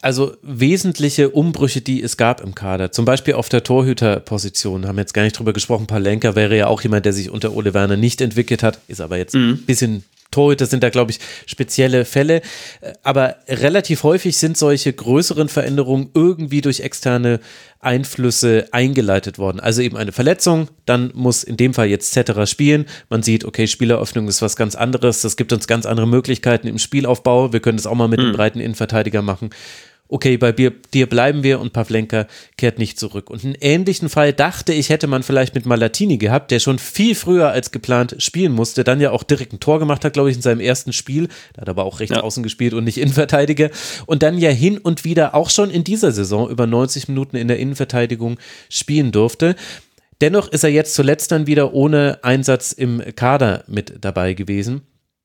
also wesentliche Umbrüche, die es gab im Kader. Zum Beispiel auf der Torhüterposition, haben wir jetzt gar nicht drüber gesprochen. Palenka wäre ja auch jemand, der sich unter Ole Werner nicht entwickelt hat, ist aber jetzt mhm. ein bisschen Torhüter sind da, glaube ich, spezielle Fälle. Aber relativ häufig sind solche größeren Veränderungen irgendwie durch externe Einflüsse eingeleitet worden. Also eben eine Verletzung, dann muss in dem Fall jetzt Cetera spielen. Man sieht, okay, Spieleröffnung ist was ganz anderes. Das gibt uns ganz andere Möglichkeiten im Spielaufbau. Wir können das auch mal mit mhm. dem breiten Innenverteidiger machen. Okay, bei dir bleiben wir und Pavlenka kehrt nicht zurück. Und einen ähnlichen Fall dachte ich, hätte man vielleicht mit Malatini gehabt, der schon viel früher als geplant spielen musste, dann ja auch direkt ein Tor gemacht hat, glaube ich, in seinem ersten Spiel. Da hat er aber auch rechts ja. außen gespielt und nicht Innenverteidiger. Und dann ja hin und wieder auch schon in dieser Saison über neunzig Minuten in der Innenverteidigung spielen durfte. Dennoch ist er jetzt zuletzt dann wieder ohne Einsatz im Kader mit dabei gewesen.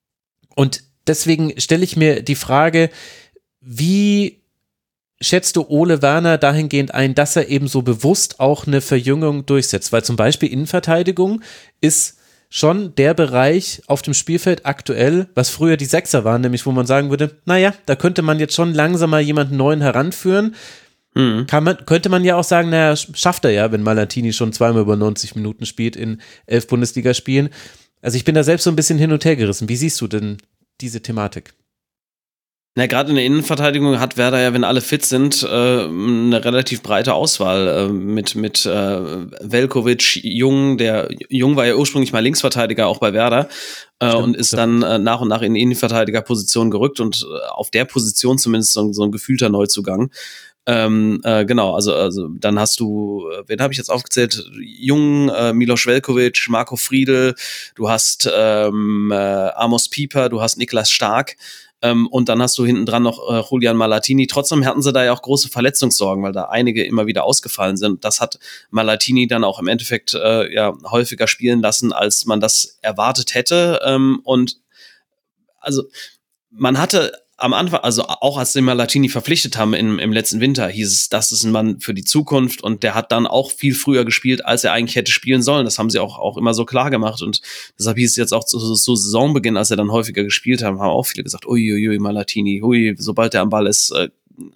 Und deswegen stelle ich mir die Frage, wie schätzt du Ole Werner dahingehend ein, dass er eben so bewusst auch eine Verjüngung durchsetzt? Weil zum Beispiel Innenverteidigung ist schon der Bereich auf dem Spielfeld aktuell, was früher die Sechser waren, nämlich wo man sagen würde, naja, da könnte man jetzt schon langsam mal jemanden Neuen heranführen. Mhm. Kann man, könnte man ja auch sagen, naja, schafft er ja, wenn Malatini schon zweimal über neunzig Minuten spielt in elf Bundesligaspielen. Also ich bin da selbst so ein bisschen hin und her gerissen. Wie siehst du denn diese Thematik? Na, gerade in der Innenverteidigung hat Werder ja, wenn alle fit sind, äh, eine relativ breite Auswahl äh, mit, mit äh, Veljković, Jung, der Jung war ja ursprünglich mal Linksverteidiger auch bei Werder äh, Stimmt, und ist dann äh, nach und nach in die Innenverteidigerposition gerückt und äh, auf der Position zumindest so, so ein gefühlter Neuzugang. Ähm, äh, genau, also, also dann hast du, äh, wen habe ich jetzt aufgezählt? Jung, äh, Milos Veljković, Marco Friedl, du hast ähm, äh, Amos Pieper, du hast Niklas Stark. Ähm, und dann hast du hinten dran noch äh, Julian Malatini. Trotzdem hatten sie da ja auch große Verletzungssorgen, weil da einige immer wieder ausgefallen sind. Das hat Malatini dann auch im Endeffekt äh, ja häufiger spielen lassen, als man das erwartet hätte. Ähm, und also man hatte am Anfang, also auch als sie Malatini verpflichtet haben im, im letzten Winter, hieß es, das ist ein Mann für die Zukunft und der hat dann auch viel früher gespielt, als er eigentlich hätte spielen sollen. Das haben sie auch, auch immer so klar gemacht und deshalb hieß es jetzt auch zu, zu Saisonbeginn, als er dann häufiger gespielt haben, haben auch viele gesagt, uiuiui, Malatini, hui, sobald er am Ball ist, äh,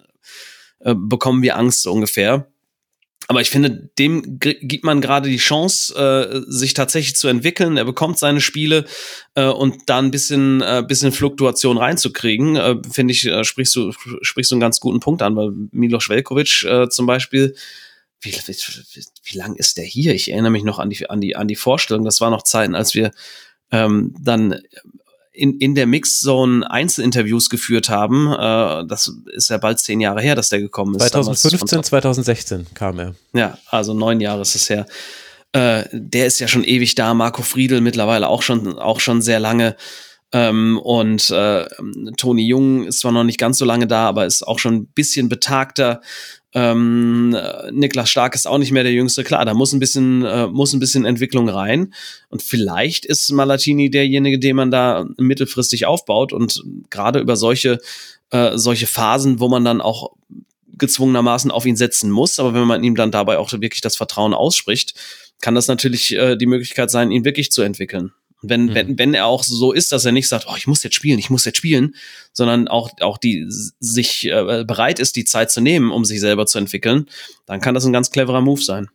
äh, bekommen wir Angst so ungefähr. Aber ich finde, dem g- gibt man gerade die Chance, äh, sich tatsächlich zu entwickeln. Er bekommt seine Spiele äh, und da ein bisschen, äh, bisschen Fluktuation reinzukriegen, äh, finde ich, äh, sprichst du sprichst du einen ganz guten Punkt an, weil Milos Veljković äh, zum Beispiel, wie, wie, wie lang ist der hier? Ich erinnere mich noch an die, an die, an die Vorstellung. Das war noch Zeiten, als wir ähm, dann in, in der Mixzone Einzelinterviews geführt haben. Äh, das ist ja bald zehn Jahre her, dass der gekommen ist. zwanzig fünfzehn, zwanzig sechzehn kam er. Ja, also neun Jahre ist es her. Äh, der ist ja schon ewig da. Marco Friedl mittlerweile auch schon, auch schon sehr lange. Ähm, und äh, Toni Jung ist zwar noch nicht ganz so lange da, aber ist auch schon ein bisschen betagter. Ähm, Niklas Stark ist auch nicht mehr der Jüngste. Klar, da muss ein bisschen, äh, muss ein bisschen Entwicklung rein. Und vielleicht ist Malatini derjenige, den man da mittelfristig aufbaut. Und gerade über solche, äh, solche Phasen, wo man dann auch gezwungenermaßen auf ihn setzen muss. Aber wenn man ihm dann dabei auch wirklich das Vertrauen ausspricht, kann das natürlich äh, die Möglichkeit sein, ihn wirklich zu entwickeln. Wenn, mhm. wenn, wenn er auch so ist, dass er nicht sagt, oh, ich muss jetzt spielen, ich muss jetzt spielen, sondern auch, auch die sich äh, bereit ist, die Zeit zu nehmen, um sich selber zu entwickeln, dann kann das ein ganz cleverer Move sein.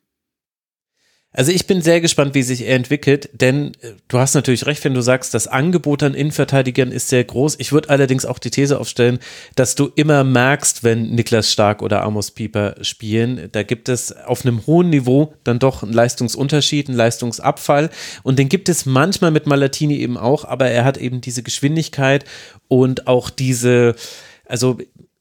Also ich bin sehr gespannt, wie sich er entwickelt, denn du hast natürlich recht, wenn du sagst, das Angebot an Innenverteidigern ist sehr groß. Ich würde allerdings auch die These aufstellen, dass du immer merkst, wenn Niklas Stark oder Amos Pieper spielen, da gibt es auf einem hohen Niveau dann doch einen Leistungsunterschied, einen Leistungsabfall und den gibt es manchmal mit Malatini eben auch, aber er hat eben diese Geschwindigkeit und auch diese, also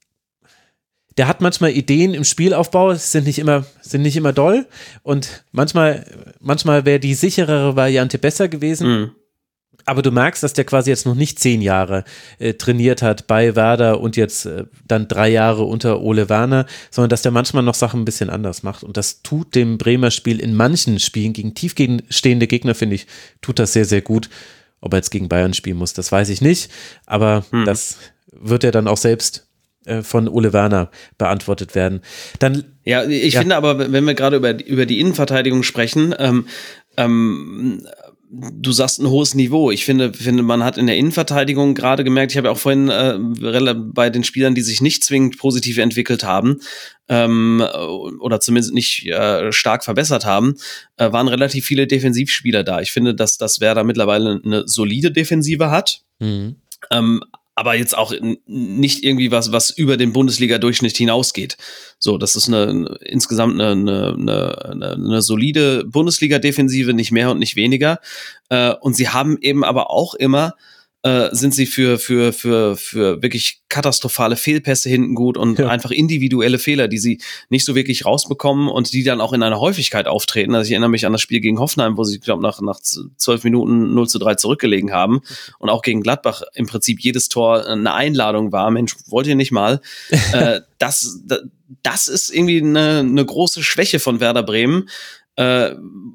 der hat manchmal Ideen im Spielaufbau, sind nicht immer, sind nicht immer doll und manchmal, manchmal wäre die sicherere Variante besser gewesen. Mhm. Aber du merkst, dass der quasi jetzt noch nicht zehn Jahre äh, trainiert hat bei Werder und jetzt äh, dann drei Jahre unter Ole Werner, sondern dass der manchmal noch Sachen ein bisschen anders macht. Und das tut dem Bremer Spiel in manchen Spielen gegen tiefstehende Gegner, finde ich, tut das sehr, sehr gut. Ob er jetzt gegen Bayern spielen muss, das weiß ich nicht. Aber mhm. das wird er dann auch selbst von Ole Werner beantwortet werden. Dann, ja, ich ja. finde aber, wenn wir gerade über, über die Innenverteidigung sprechen, ähm, ähm, du sagst ein hohes Niveau. Ich finde, finde, man hat in der Innenverteidigung gerade gemerkt, ich habe ja auch vorhin äh, bei den Spielern, die sich nicht zwingend positiv entwickelt haben, ähm, oder zumindest nicht äh, stark verbessert haben, äh, waren relativ viele Defensivspieler da. Ich finde, dass das Werder mittlerweile eine solide Defensive hat. Mhm. Ähm, aber jetzt auch nicht irgendwie was, was über den Bundesliga-Durchschnitt hinausgeht. So, das ist eine, eine insgesamt eine, eine, eine, eine solide Bundesliga-Defensive, nicht mehr und nicht weniger. Äh, und sie haben eben aber auch immer äh, sind sie für für für für wirklich katastrophale Fehlpässe hinten gut und ja. einfach individuelle Fehler, die sie nicht so wirklich rausbekommen und die dann auch in einer Häufigkeit auftreten. Also ich erinnere mich an das Spiel gegen Hoffenheim, wo sie, ich glaube, nach nach zwölf Minuten null zu drei zurückgelegen haben und auch gegen Gladbach im Prinzip jedes Tor eine Einladung war. Mensch, wollt ihr nicht mal? äh, das das ist irgendwie eine, eine große Schwäche von Werder Bremen. Äh,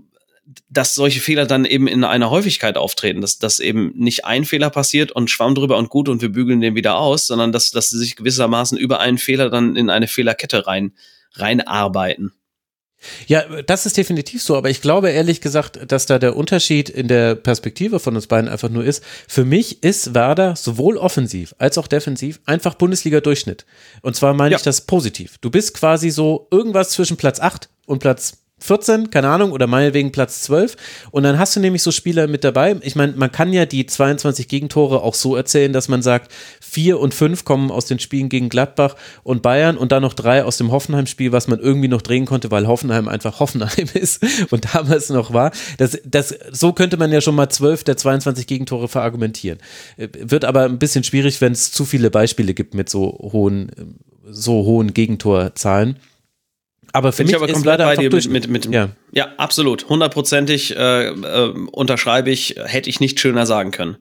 dass solche Fehler dann eben in einer Häufigkeit auftreten, dass, dass eben nicht ein Fehler passiert und Schwamm drüber und gut und wir bügeln den wieder aus, sondern dass, dass sie sich gewissermaßen über einen Fehler dann in eine Fehlerkette rein, reinarbeiten. Ja, das ist definitiv so, aber ich glaube ehrlich gesagt, dass da der Unterschied in der Perspektive von uns beiden einfach nur ist, für mich ist Werder sowohl offensiv als auch defensiv einfach Bundesliga-Durchschnitt. Und zwar meine ja. ich das positiv. Du bist quasi so irgendwas zwischen Platz acht und Platz vierzehn, keine Ahnung, oder meinetwegen Platz zwölf und dann hast du nämlich so Spieler mit dabei, ich meine, man kann ja die zweiundzwanzig Gegentore auch so erzählen, dass man sagt, vier und fünf kommen aus den Spielen gegen Gladbach und Bayern und dann noch drei aus dem Hoffenheim-Spiel, was man irgendwie noch drehen konnte, weil Hoffenheim einfach Hoffenheim ist und damals noch war. Das, das, so könnte man ja schon mal zwölf der zweiundzwanzig Gegentore verargumentieren. Wird aber ein bisschen schwierig, wenn es zu viele Beispiele gibt mit so hohen, so hohen Gegentorzahlen. Aber für Bin mich ich aber ist komplett leider bei dir durch, mit, mit, mit ja. ja, absolut, hundertprozentig äh, äh, unterschreibe ich, hätte ich nicht schöner sagen können.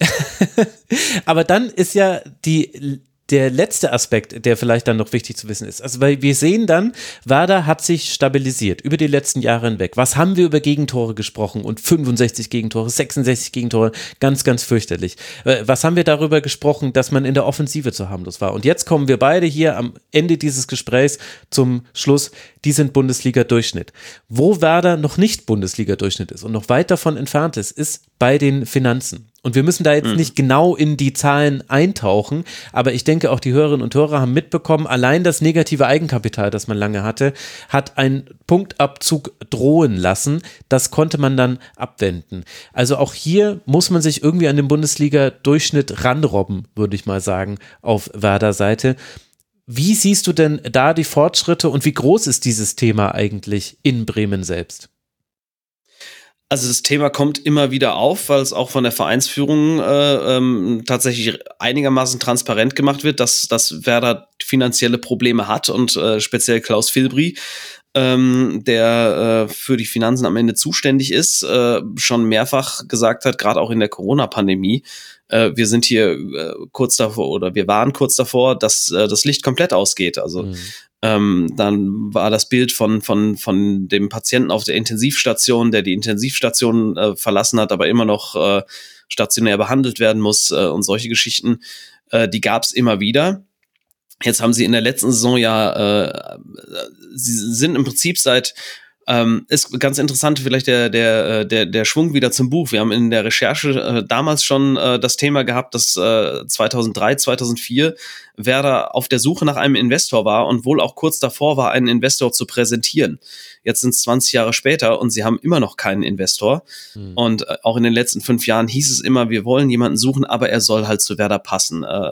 Aber dann ist ja die der letzte Aspekt, der vielleicht dann noch wichtig zu wissen ist. Also, weil wir sehen dann, Werder hat sich stabilisiert über die letzten Jahre hinweg. Was haben wir über Gegentore gesprochen und fünfundsechzig Gegentore, sechsundsechzig Gegentore, ganz, ganz fürchterlich. Was haben wir darüber gesprochen, dass man in der Offensive zu harmlos war? Und jetzt kommen wir beide hier am Ende dieses Gesprächs zum Schluss, die sind Bundesliga-Durchschnitt. Wo Werder noch nicht Bundesliga-Durchschnitt ist und noch weit davon entfernt ist, ist bei den Finanzen. Und wir müssen da jetzt mhm. nicht genau in die Zahlen eintauchen, aber ich denke, auch die Hörerinnen und Hörer haben mitbekommen, allein das negative Eigenkapital, das man lange hatte, hat einen Punktabzug drohen lassen. Das konnte man dann abwenden. Also auch hier muss man sich irgendwie an den Bundesliga-Durchschnitt ranrobben, würde ich mal sagen, auf Werder-Seite. Wie siehst du denn da die Fortschritte und wie groß ist dieses Thema eigentlich in Bremen selbst? Also das Thema kommt immer wieder auf, weil es auch von der Vereinsführung äh, ähm, tatsächlich einigermaßen transparent gemacht wird, dass, dass Werder finanzielle Probleme hat und äh, speziell Klaus Filbri, ähm, der äh, für die Finanzen am Ende zuständig ist, äh, schon mehrfach gesagt hat, gerade auch in der Corona-Pandemie, äh, wir sind hier äh, kurz davor oder wir waren kurz davor, dass äh, das Licht komplett ausgeht. Also mhm. Ähm, dann war das Bild von, von, von dem Patienten auf der Intensivstation, der die Intensivstation äh, verlassen hat, aber immer noch äh, stationär behandelt werden muss äh, und solche Geschichten, äh, die gab es immer wieder. Jetzt haben sie in der letzten Saison ja, äh, sie sind im Prinzip seit, ähm, ist ganz interessant, vielleicht der, der, der, der Schwung wieder zum Buch. Wir haben in der Recherche äh, damals schon äh, das Thema gehabt, dass äh, zweitausenddrei, zweitausendvier Werder auf der Suche nach einem Investor war und wohl auch kurz davor war, einen Investor zu präsentieren. Jetzt sind es zwanzig Jahre später und sie haben immer noch keinen Investor. Hm. Und äh, auch in den letzten fünf Jahren hieß es immer, wir wollen jemanden suchen, aber er soll halt zu Werder passen. Äh,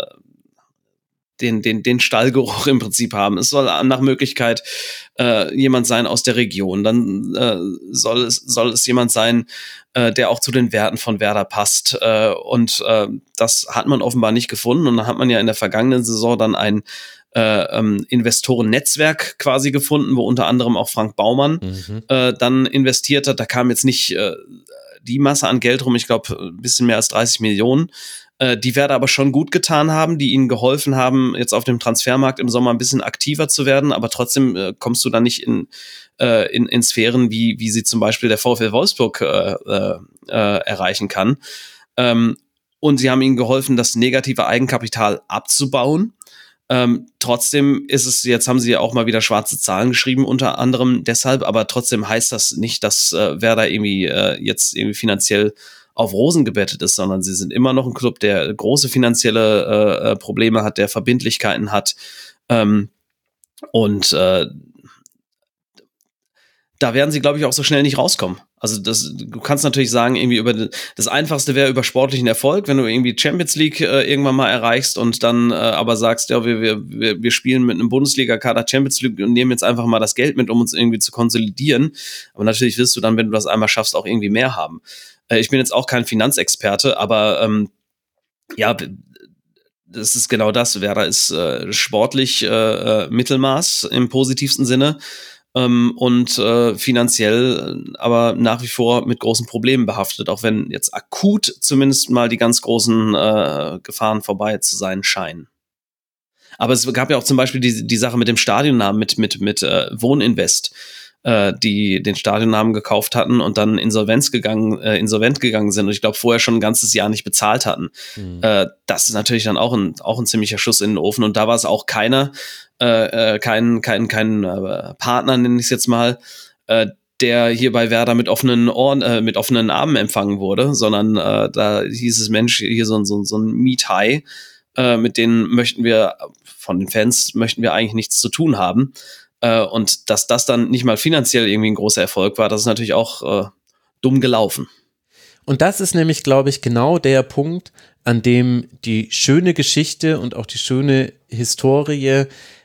den, den, den Stallgeruch im Prinzip haben. Es soll nach Möglichkeit äh, jemand sein aus der Region. Dann äh, soll es, soll es jemand sein, äh, der auch zu den Werten von Werder passt. Äh, und äh, das hat man offenbar nicht gefunden. Und dann hat man ja in der vergangenen Saison dann ein äh, ähm, Investorennetzwerk quasi gefunden, wo unter anderem auch Frank Baumann mhm. äh, dann investiert hat. Da kam jetzt nicht äh, die Masse an Geld rum, ich glaube ein bisschen mehr als dreißig Millionen. Die Werder aber schon gut getan haben, die ihnen geholfen haben, jetzt auf dem Transfermarkt im Sommer ein bisschen aktiver zu werden, aber trotzdem äh, kommst du da nicht in, äh, in, in Sphären, wie, wie sie zum Beispiel der VfL Wolfsburg äh, äh, erreichen kann. Ähm, und sie haben ihnen geholfen, das negative Eigenkapital abzubauen. Ähm, trotzdem ist es, jetzt haben sie ja auch mal wieder schwarze Zahlen geschrieben, unter anderem deshalb, aber trotzdem heißt das nicht, dass äh, Werder irgendwie äh, jetzt irgendwie finanziell auf Rosen gebettet ist, sondern sie sind immer noch ein Club, der große finanzielle äh, Probleme hat, der Verbindlichkeiten hat. Ähm, und äh, da werden sie, glaube ich, auch so schnell nicht rauskommen. Also das, du kannst natürlich sagen, irgendwie über das Einfachste wäre über sportlichen Erfolg, wenn du irgendwie Champions League äh, irgendwann mal erreichst und dann äh, aber sagst, ja, wir, wir, wir spielen mit einem Bundesliga-Kader Champions League und nehmen jetzt einfach mal das Geld mit, um uns irgendwie zu konsolidieren. Aber natürlich wirst du dann, wenn du das einmal schaffst, auch irgendwie mehr haben. Äh, ich bin jetzt auch kein Finanzexperte, aber ähm, ja, das ist genau das. Werder ist äh, sportlich äh, Mittelmaß im positivsten Sinne. Ähm, und äh, finanziell äh, aber nach wie vor mit großen Problemen behaftet, auch wenn jetzt akut zumindest mal die ganz großen äh, Gefahren vorbei zu sein scheinen. Aber es gab ja auch zum Beispiel die, die Sache mit dem Stadionnamen, mit, mit, mit äh, Wohninvest, äh, die den Stadionnamen gekauft hatten und dann Insolvenz gegangen, äh, insolvent gegangen sind und ich glaube vorher schon ein ganzes Jahr nicht bezahlt hatten. Mhm. Äh, das ist natürlich dann auch ein, auch ein ziemlicher Schuss in den Ofen und da war es auch keiner, Äh, kein, kein, kein äh, Partner, nenne ich es jetzt mal, äh, der hier bei Werder mit offenen Ohren, äh, mit offenen Armen empfangen wurde, sondern äh, da hieß es, Mensch, hier so, so, so ein Miethai, äh, mit denen möchten wir, von den Fans möchten wir eigentlich nichts zu tun haben. Äh, und dass das dann nicht mal finanziell irgendwie ein großer Erfolg war, das ist natürlich auch äh, dumm gelaufen. Und das ist nämlich, glaube ich, genau der Punkt, an dem die schöne Geschichte und auch die schöne Historie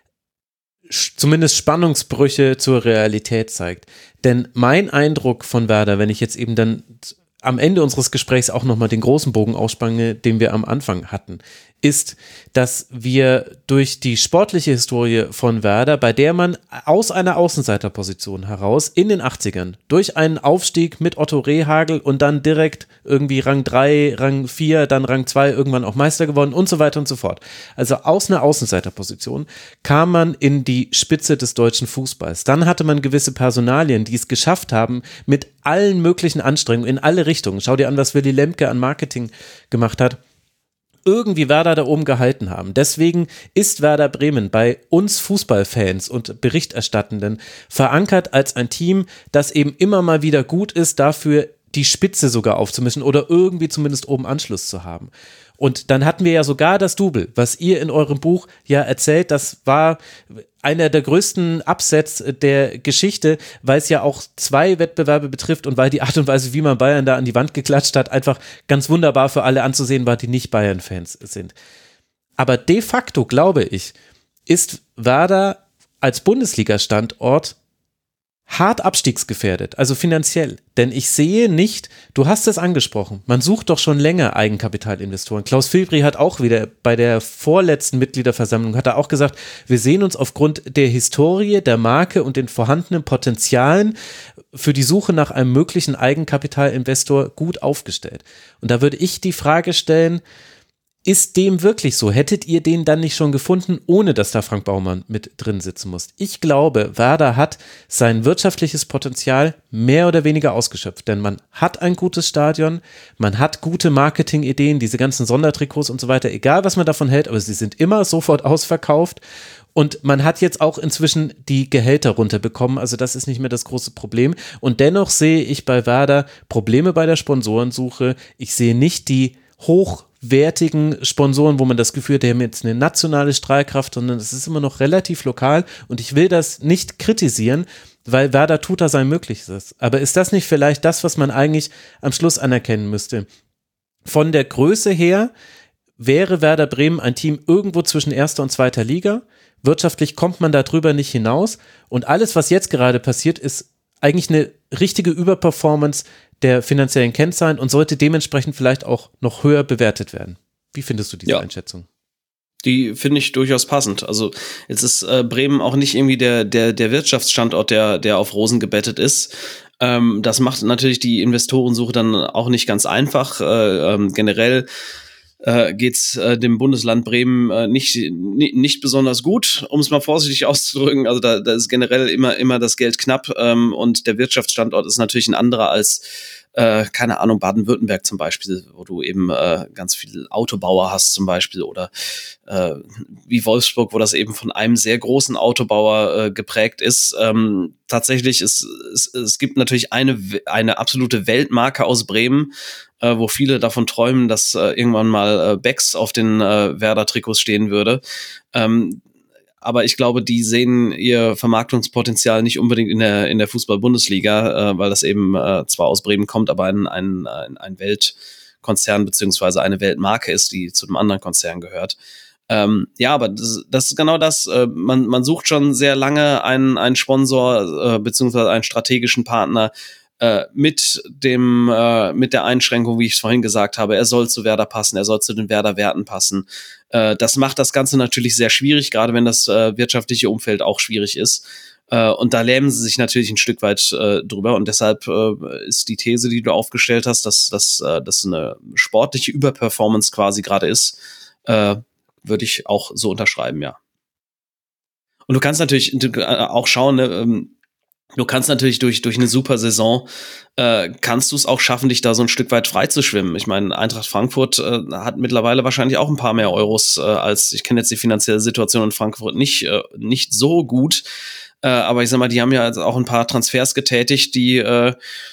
zumindest Spannungsbrüche zur Realität zeigt. Denn mein Eindruck von Werder, wenn ich jetzt eben dann am Ende unseres Gesprächs auch nochmal den großen Bogen ausspanne, den wir am Anfang hatten, ist, dass wir durch die sportliche Historie von Werder, bei der man aus einer Außenseiterposition heraus in den achtzigern durch einen Aufstieg mit Otto Rehhagel und dann direkt irgendwie Rang drei, Rang vier, dann Rang zwei, irgendwann auch Meister geworden und so weiter und so fort. Also aus einer Außenseiterposition kam man in die Spitze des deutschen Fußballs. Dann hatte man gewisse Personalien, die es geschafft haben, mit allen möglichen Anstrengungen in alle Richtungen. Schau dir an, was Willy Lemke an Marketing gemacht hat. Irgendwie Werder da oben gehalten haben. Deswegen ist Werder Bremen bei uns Fußballfans und Berichterstattenden verankert als ein Team, das eben immer mal wieder gut ist, dafür die Spitze sogar aufzumischen oder irgendwie zumindest oben Anschluss zu haben. Und dann hatten wir ja sogar das Double, was ihr in eurem Buch ja erzählt, das war einer der größten Upsets der Geschichte, weil es ja auch zwei Wettbewerbe betrifft und weil die Art und Weise, wie man Bayern da an die Wand geklatscht hat, einfach ganz wunderbar für alle anzusehen war, die nicht Bayern-Fans sind. Aber de facto, glaube ich, ist Werder als Bundesliga-Standort hart abstiegsgefährdet, also finanziell. Denn ich sehe nicht, du hast es angesprochen, man sucht doch schon länger Eigenkapitalinvestoren. Klaus Filbri hat auch wieder bei der vorletzten Mitgliederversammlung, hat er auch gesagt, wir sehen uns aufgrund der Historie, der Marke und den vorhandenen Potenzialen für die Suche nach einem möglichen Eigenkapitalinvestor gut aufgestellt. Und da würde ich die Frage stellen, ist dem wirklich so? Hättet ihr den dann nicht schon gefunden, ohne dass da Frank Baumann mit drin sitzen muss? Ich glaube, Werder hat sein wirtschaftliches Potenzial mehr oder weniger ausgeschöpft, denn man hat ein gutes Stadion, man hat gute Marketingideen, diese ganzen Sondertrikots und so weiter, egal was man davon hält, aber sie sind immer sofort ausverkauft. Und man hat jetzt auch inzwischen die Gehälter runterbekommen, also das ist nicht mehr das große Problem. Und dennoch sehe ich bei Werder Probleme bei der Sponsorensuche. Ich sehe nicht die hochwertigen Sponsoren, wo man das Gefühl hat, die haben jetzt eine nationale Strahlkraft, sondern es ist immer noch relativ lokal und ich will das nicht kritisieren, weil Werder tut da sein Möglichstes. Aber ist das nicht vielleicht das, was man eigentlich am Schluss anerkennen müsste? Von der Größe her wäre Werder Bremen ein Team irgendwo zwischen erster und zweiter Liga. Wirtschaftlich kommt man darüber nicht hinaus und alles, was jetzt gerade passiert, ist eigentlich eine richtige Überperformance der finanziellen Kennzahlen und sollte dementsprechend vielleicht auch noch höher bewertet werden. Wie findest du diese ja. Einschätzung? Die finde ich durchaus passend. Also jetzt ist äh, Bremen auch nicht irgendwie der, der, der Wirtschaftsstandort, der, der auf Rosen gebettet ist. Ähm, das macht natürlich die Investorensuche dann auch nicht ganz einfach. Äh, ähm, generell äh, geht's äh, dem Bundesland Bremen äh, nicht, nicht, nicht besonders gut, um es mal vorsichtig auszudrücken. Also da, da ist generell immer, immer das Geld knapp ähm, und der Wirtschaftsstandort ist natürlich ein anderer als äh, keine Ahnung, Baden-Württemberg zum Beispiel, wo du eben äh, ganz viele Autobauer hast zum Beispiel, oder äh, wie Wolfsburg, wo das eben von einem sehr großen Autobauer äh, geprägt ist. Ähm, tatsächlich ist es, es gibt natürlich eine, eine absolute Weltmarke aus Bremen, äh, wo viele davon träumen, dass äh, irgendwann mal äh, Becks auf den äh, Werder-Trikots stehen würde. Ähm, aber ich glaube, die sehen ihr Vermarktungspotenzial nicht unbedingt in der in der Fußball-Bundesliga, äh, weil das eben äh, zwar aus Bremen kommt, aber ein, ein, ein Weltkonzern beziehungsweise eine Weltmarke ist, die zu einem anderen Konzern gehört. Ähm, ja, aber das, das ist genau das. Äh, man, man sucht schon sehr lange einen, einen Sponsor äh, beziehungsweise einen strategischen Partner, Äh, mit dem äh, mit der Einschränkung, wie ich es vorhin gesagt habe, er soll zu Werder passen, er soll zu den Werder-Werten passen. Äh, das macht das Ganze natürlich sehr schwierig, gerade wenn das äh, wirtschaftliche Umfeld auch schwierig ist. Äh, und da lähmen sie sich natürlich ein Stück weit äh, drüber. Und deshalb äh, ist die These, die du aufgestellt hast, dass dass äh, das eine sportliche Überperformance quasi gerade ist, äh, würde ich auch so unterschreiben, ja. Und du kannst natürlich auch schauen, ne, ähm, Du kannst natürlich durch durch eine super Saison, äh, kannst du es auch schaffen, dich da so ein Stück weit frei zu schwimmen. Ich meine, Eintracht Frankfurt äh, hat mittlerweile wahrscheinlich auch ein paar mehr Euros äh, als, ich kenne jetzt die finanzielle Situation in Frankfurt nicht äh, nicht so gut, äh, aber ich sag mal, die haben ja also auch ein paar Transfers getätigt, die äh,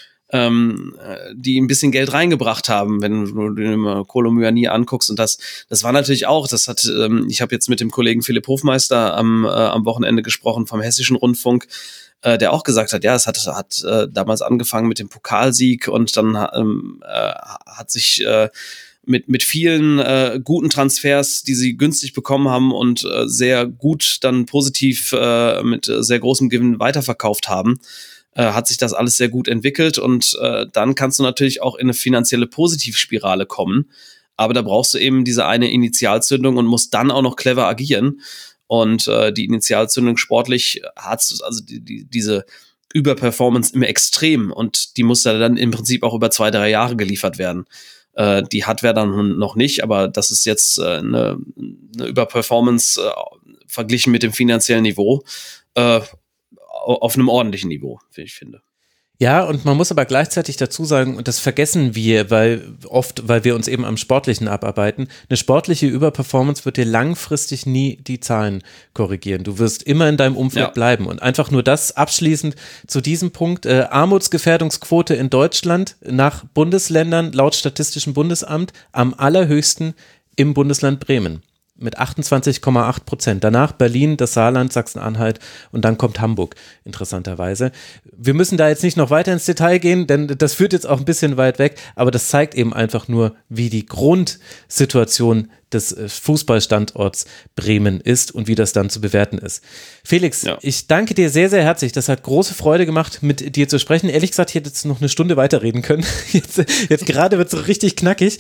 ähm, die ein bisschen Geld reingebracht haben, wenn du dir Kolo Muani anguckst. Und das das war natürlich auch, das hat, ähm, ich habe jetzt mit dem Kollegen Philipp Hofmeister am, äh, am Wochenende gesprochen vom Hessischen Rundfunk, äh, der auch gesagt hat, ja, es hat, hat äh, damals angefangen mit dem Pokalsieg und dann ähm, äh, hat sich äh, mit mit vielen äh, guten Transfers, die sie günstig bekommen haben und äh, sehr gut dann positiv äh, mit äh, sehr großem Gewinn weiterverkauft haben, äh, hat sich das alles sehr gut entwickelt und äh, dann kannst du natürlich auch in eine finanzielle Positivspirale kommen, aber da brauchst du eben diese eine Initialzündung und musst dann auch noch clever agieren. Und äh, die Initialzündung sportlich hat also die, die, diese Überperformance im Extrem und die muss dann im Prinzip auch über zwei, drei Jahre geliefert werden. Äh, die hat wer dann noch nicht, aber das ist jetzt äh, eine, eine Überperformance äh, verglichen mit dem finanziellen Niveau äh, auf einem ordentlichen Niveau, wie ich finde. Ja, und man muss aber gleichzeitig dazu sagen, und das vergessen wir, weil oft, weil wir uns eben am Sportlichen abarbeiten, eine sportliche Überperformance wird dir langfristig nie die Zahlen korrigieren. Du wirst immer in deinem Umfeld ja. bleiben. Und einfach nur das abschließend zu diesem Punkt. Äh, Armutsgefährdungsquote in Deutschland nach Bundesländern laut Statistischem Bundesamt am allerhöchsten im Bundesland Bremen. Mit achtundzwanzig Komma acht Prozent. Danach Berlin, das Saarland, Sachsen-Anhalt und dann kommt Hamburg, interessanterweise. Wir müssen da jetzt nicht noch weiter ins Detail gehen, denn das führt jetzt auch ein bisschen weit weg, aber das zeigt eben einfach nur, wie die Grundsituation des Fußballstandorts Bremen ist und wie das dann zu bewerten ist. Felix, ja. ich danke dir sehr, sehr herzlich. Das hat große Freude gemacht, mit dir zu sprechen. Ehrlich gesagt, ich hätte jetzt noch eine Stunde weiterreden können. Jetzt, jetzt gerade wird es so richtig knackig.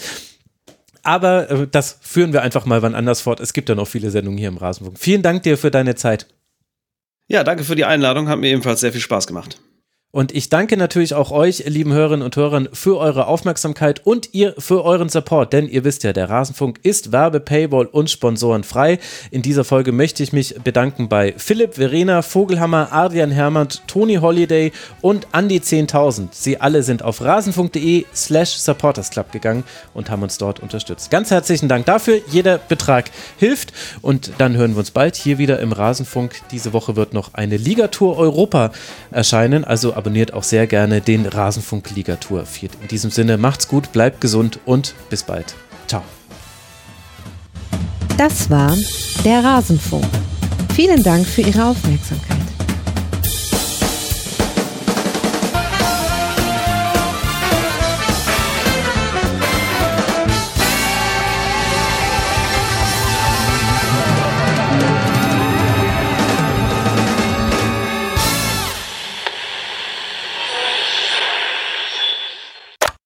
Aber äh, das führen wir einfach mal wann anders fort. Es gibt ja noch viele Sendungen hier im Rasenfunk. Vielen Dank dir für deine Zeit. Ja, danke für die Einladung. Hat mir ebenfalls sehr viel Spaß gemacht. Und ich danke natürlich auch euch, lieben Hörerinnen und Hörern, für eure Aufmerksamkeit und ihr für euren Support, denn ihr wisst ja, der Rasenfunk ist Werbe-, Paywall- und sponsorenfrei. In dieser Folge möchte ich mich bedanken bei Philipp, Verena, Vogelhammer, Adrian Hermann, Toni Holiday und Andi zehntausend. Sie alle sind auf rasenfunk.de slash supportersclub gegangen und haben uns dort unterstützt. Ganz herzlichen Dank dafür. Jeder Betrag hilft und dann hören wir uns bald hier wieder im Rasenfunk. Diese Woche wird noch eine Ligatur Europa erscheinen, also abonniert auch sehr gerne den Rasenfunk Ligatur Feed. In diesem Sinne, macht's gut, bleibt gesund und bis bald. Ciao. Das war der Rasenfunk. Vielen Dank für Ihre Aufmerksamkeit.